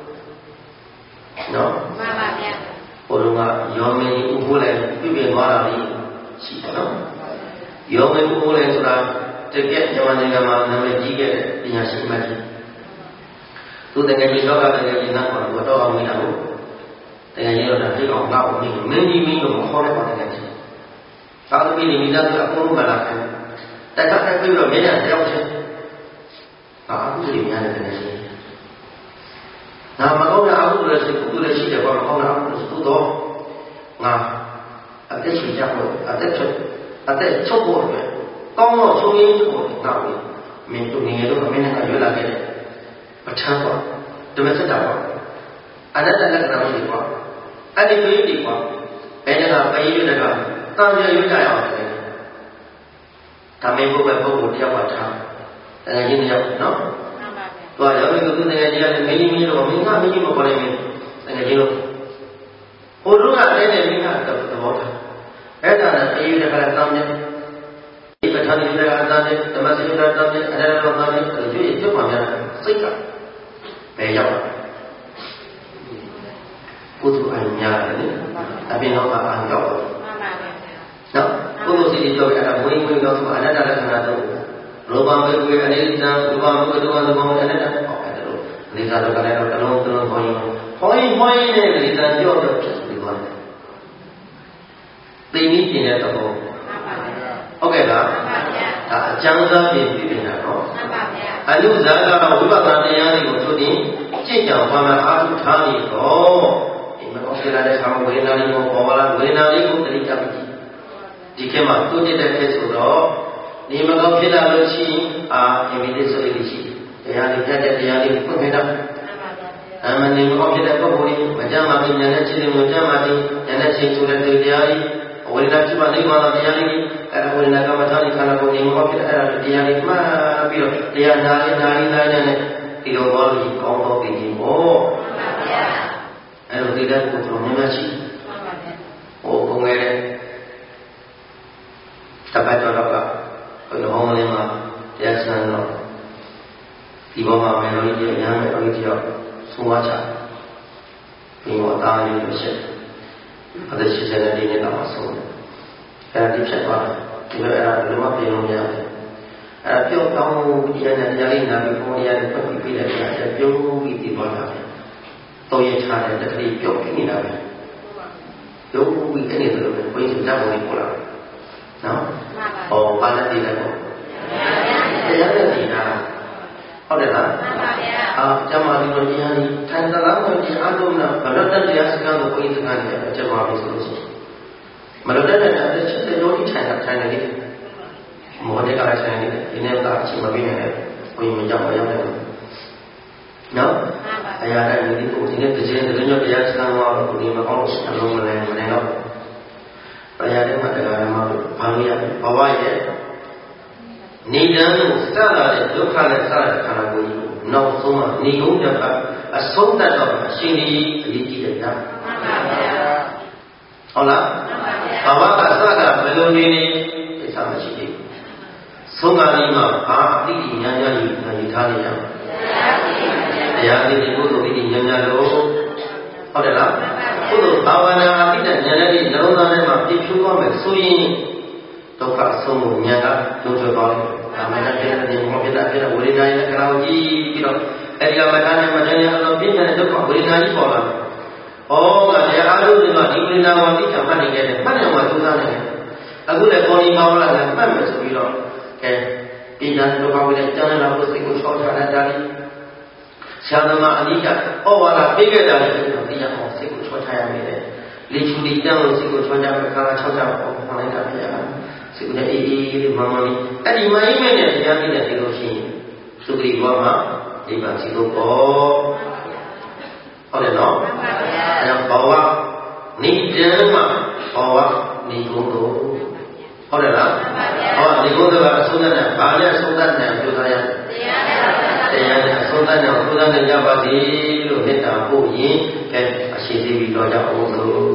နော်မှန်ပါဗျာဘုရားကယောမင်းဥပိုးလည်းပြည့်ပြည့်သွားတာလေးရှိတယ်နော်ယောမင်းဥပိုးလည်းဆိုတာတကယ်မြန်မာနိုင်ငံမှာနာမည်ကြီးခဲ့တဲ့ပညာရှင်မကြီးသူတကယ်ကြီးတော့တကယ်ကြီးနောက်တော့တော့အောင်မိတာကိုတကယ်ကြီးတော့ဒါသိအောင်ငါ့ကိုမင်းကြီးတော့မခေါ်တဲ့ပါတကယ်ကြီးသာသမီမိသားစုအကုန်လုံးကလာတယ်တက်တက်ပြီးတော့မင်းရတယောက်ချင်းအာဟုလိများတယ်တကယ်ကြီးနာမကောင်းတဲ့အကုသိုလ်ရှိကုသိုလ်ရှိတယ်ဘာမကောင်းတဲ့အကုသိုလ်ရှိတော့ငါအသက်ရှင်ကြဖို့အသက်ချုပ်ဖို့အတွက်ကောင်းတော့ဆုံးရင်းကိုနောက်ပြီးမင်းတို့ငယ်တို့အမင်းနဲ့ရွေးလာခဲ့တယ်ပဋ္ဌာန်းပေါ့ဓမ္မစက်တာပေါ့အနတ္တလက္ခဏာတွေပေါ့အဲ့ဒီတွေဒီပေါ့ဘယ်နဲ့ကပရိယတကတန်ကြရွေးကြရအောင်တယ်ဒါမင်းဘုပဲပုဂ္ဂိုလ်တယောက်ကထားတကယ်ကြီးတယောက်နော်သွားရောက်ပြီးသူတကယ်ကြီးကလည်းမင်းကြီးတော့မင်းကမင်းကြီးမပေါ်နိုင်ဘူးတကယ်ကြီးလို့ဟိုတို့ကလည်းမင်းကတော့သဘောထားအဲ့ဒါနဲ့ပရိယတကလည်းတန်ကြဒီပဋ္ဌာန်းကြီးကအတန်နဲ့ဓမ္မစရိယကအတန်နဲ့အဲ့ဒါတော့တန်နဲ့ရွေးပြတ်ပါများစိတ်ကဘယ်ရောက်ကုသိုလ်အများတယ်အပြင်တော့အာရောက်တယ်နော်ကုသိုလ်စီပြောရတာဝိဝိတော့အနတ္တလက္ခဏာတော့လောဘမေဝေအနိစ္စဒုက္ခမေဒုက္ခသမုဒယအနတ္တဟောတယ်လို့အနိစ္စဒုက္ခလည်းတော့တလုံးတလုံးဟောရင်နဲ့အနိစ္စကြောက်တော့ဖြစ်ပြီးသွားတယ်သိနည်းကျင်တဲ့သဘောဟုတ်ကဲ့လားဒါအကျမ်းစာပြင်ပြနေတာနော်အနုဇာကတော့ဝိပဿနာတရားတွေကိုသူတင်ကြည့်ကြပါမှအာထုထားနေတော့ဒီမှာဩလာတဲ့ဆောင်ဝေဒနာလေးကိုပေါ်လာဝေဒနာလေးကိုတတိယပြီးဒီခေတ်မှာတိုးတက်တဲ့ခေတ်ဆိုတော့ဒီမကောင်းဖြစ်လာလို့ရှိရင်အမိသေးဆိုလေးရှိတရားလေးပြတ်တဲ့တရားလေးဖွင့်ပြတာမနေမကောင်းဖြစ်တဲ့ပုဂ္ဂိုလ်ကြီးမကြမ်းပါဘူးဉာဏ်နဲ့ချင်းချင်းမကြမ်းပါဘူးဉာဏ်နဲ့ချင်းဆိုတဲ့တရားလေးဝေဒနာဖြစ်ပါလိမ့်မှာတရားလေးအဲ့ဝေဒနာကမ္မထာလေးခန္ဓာကိုယ်နေမကောင်းဖြစ်တဲ့အဲ့ဒါတရားလေးမှတ်ပြီးတော့တရားနာလေးနဲ့ဒီလိုဘောလို့ကောင်းတော့ပြီးပြီပေါ့အဲ့လိုဒီတဲ့ကိုယ်တော်များများရှိဟိုကုန်ခဲ့တဲ့တပတ်တော်ကဘုရားဟောင်းလေးမှာတရားစံတော့ဒီဘောမှာမယ်လို့ဒီအများနဲ့အကြီးရောက်ဆုံးသွားချပြီးတော့တာလေးလို့ရှိအသက်80နဲ့ဒီနေ့တော့ဆုံးတယ်အဲ့ဒီဖြစ်သွားတယ်ဒီလိုအဲ့ဒါဘယ်လိုမှပြင်လို့မရတယ်အဲ့ပြုတ်ကောင်းတရားနဲ့တရားလေးနာပြီးဘုရားရဲ့ပတ်ပြီးပြတဲ့တရားနဲ့ပြုတ်ပြီးဒီပေါ်လာတယ်တော့ရထားတဲ့တတိပြုတ်ပြီးနေတာပဲပြုတ်ပြီးတဲ့နေတယ်လို့ဘုရားကြောက်ဝင်ပေါ်လာတယ်နော်ဟောဘာနဲ့တည်တယ်ပေါ့တရားနဲ့တည်တာဟုတ်တယ်လားမှန်ပါဗျာကျမဒီလိုတရားကြီးထိုင်သလားမကြည့်အလုံးနဲ့ဘလတ်တဲ့တရားစကားကိုဘုရားစကားနဲ့အချက်ပါလို့ဆိုလို့ရှိရင်မလွတ်တဲ့တရားတစ်ချက်တည်းလို့ထိုင်နေတယ်မောတဲ့ကလည်းထိုင်နေတယ်ဒီနေ့ကအချိန်မပေးနိုင်တယ်ဘုရားမကြောက်မရောက်တယ်နော်အရာတိုင်းဒီကိုဒီနေ့တစ်ချိန်တစ်ညတရားစကားတော့ဒီမှာကောင်းအလုံးမလဲမနေတော့တရားတွေမှာတရားဓမ္မတို့ဘာလို့ရဘဝရဲ့နေတန်းကိုစလာတဲ့ဒုက္ခနဲ့စတဲ့ခန္ဓာကိုယ်ကြီးကိုနောက်ဆုံးမှနေကုန်တဲ့ကအဆုံးသတ်တော့အရှင်ကြီးအရေးကြီးတယ်ဗျာမှန်ပါဗျာဟုတ်လားမှန်ပါဗျာဘဝကစတာဘယ်လိုနေနေသိစားမရှိသေးဘူးဆုံးကားကြီးမှာဘာအတိအညာညာယူထားနေရမလဲတရားသိတဲ့ပုဂ္ဂိုလ်ဒီညာညာလို့ဟုတ်တယ်လားကုသိုလ်ဘာဝနာအပိဋကဉာဏ်နဲ့ဒီနှလုံးသားထဲမှာပြည့်ဖြူသွားမယ်ဆိုရင်ဒုက္ခဆုံးမှုဉာဏ်ကလုံးကျွသွားတယ်။ဒါမှလည်းပြည့်တဲ့ဒီမောပြတဲ့ဝေဒနာရဲ့ခရာကိုကြည့်ပြီးတော့အဲဒီကမထာနဲ့မထာနဲ့အလုံးပြည့်တဲ့ဒုက္ခဝေဒနာကြီးပေါ်လာတယ်။ဩငါတရားအားထုတ်နေတော့ဒီဝေဒနာကိုသိချင်မှတ်နေတယ်မှတ်နေမှသုသားနေတယ်။အခုလည်းပေါ်ဒီမောလာလည်းမှတ်မယ်ဆိုပြီးတော့ကဲပြညာဒုက္ခဝေဒနာကျမ်းလာလို့စိတ်ကိုချောချတာဒါလေးဆရာသမားအနိကဩဝါဒပေးခဲ့တာလည်းသိရအောင်စိတ်ကိုချောချရမယ်လေချူလီတန်းလို့စိတ်ကိုချောချမယ်ခါ6ချပေါ့ခေါင်းလိုက်တာပြရစိတ်ကိုအေးအေးလေးမမလေးအဲ့ဒီမအိမ်မဲ့နဲ့တရားပြတဲ့ဒီလိုရှိရင်သုခရီဘောမှာဒီပါစီလို့ပေါ့ဟုတ်တယ်နော်အဲ့တော့ဘောဝနေတန်းမှာဘောဝနေကုန်တော့ဟုတ်တယ်လားဟောဒီကုသိုလ်ကအဆုံးသတ်တယ်ဘာလဲအဆုံးသတ်တယ်ပြောသားရတရားနဲ့အဆုံးသတ်တယ်ဘုရားနဲ့ကြပါစေလို့မေတ္တာပို့ရင်ကဲအရှိသေးပြီးတော့ကြအောင်လို့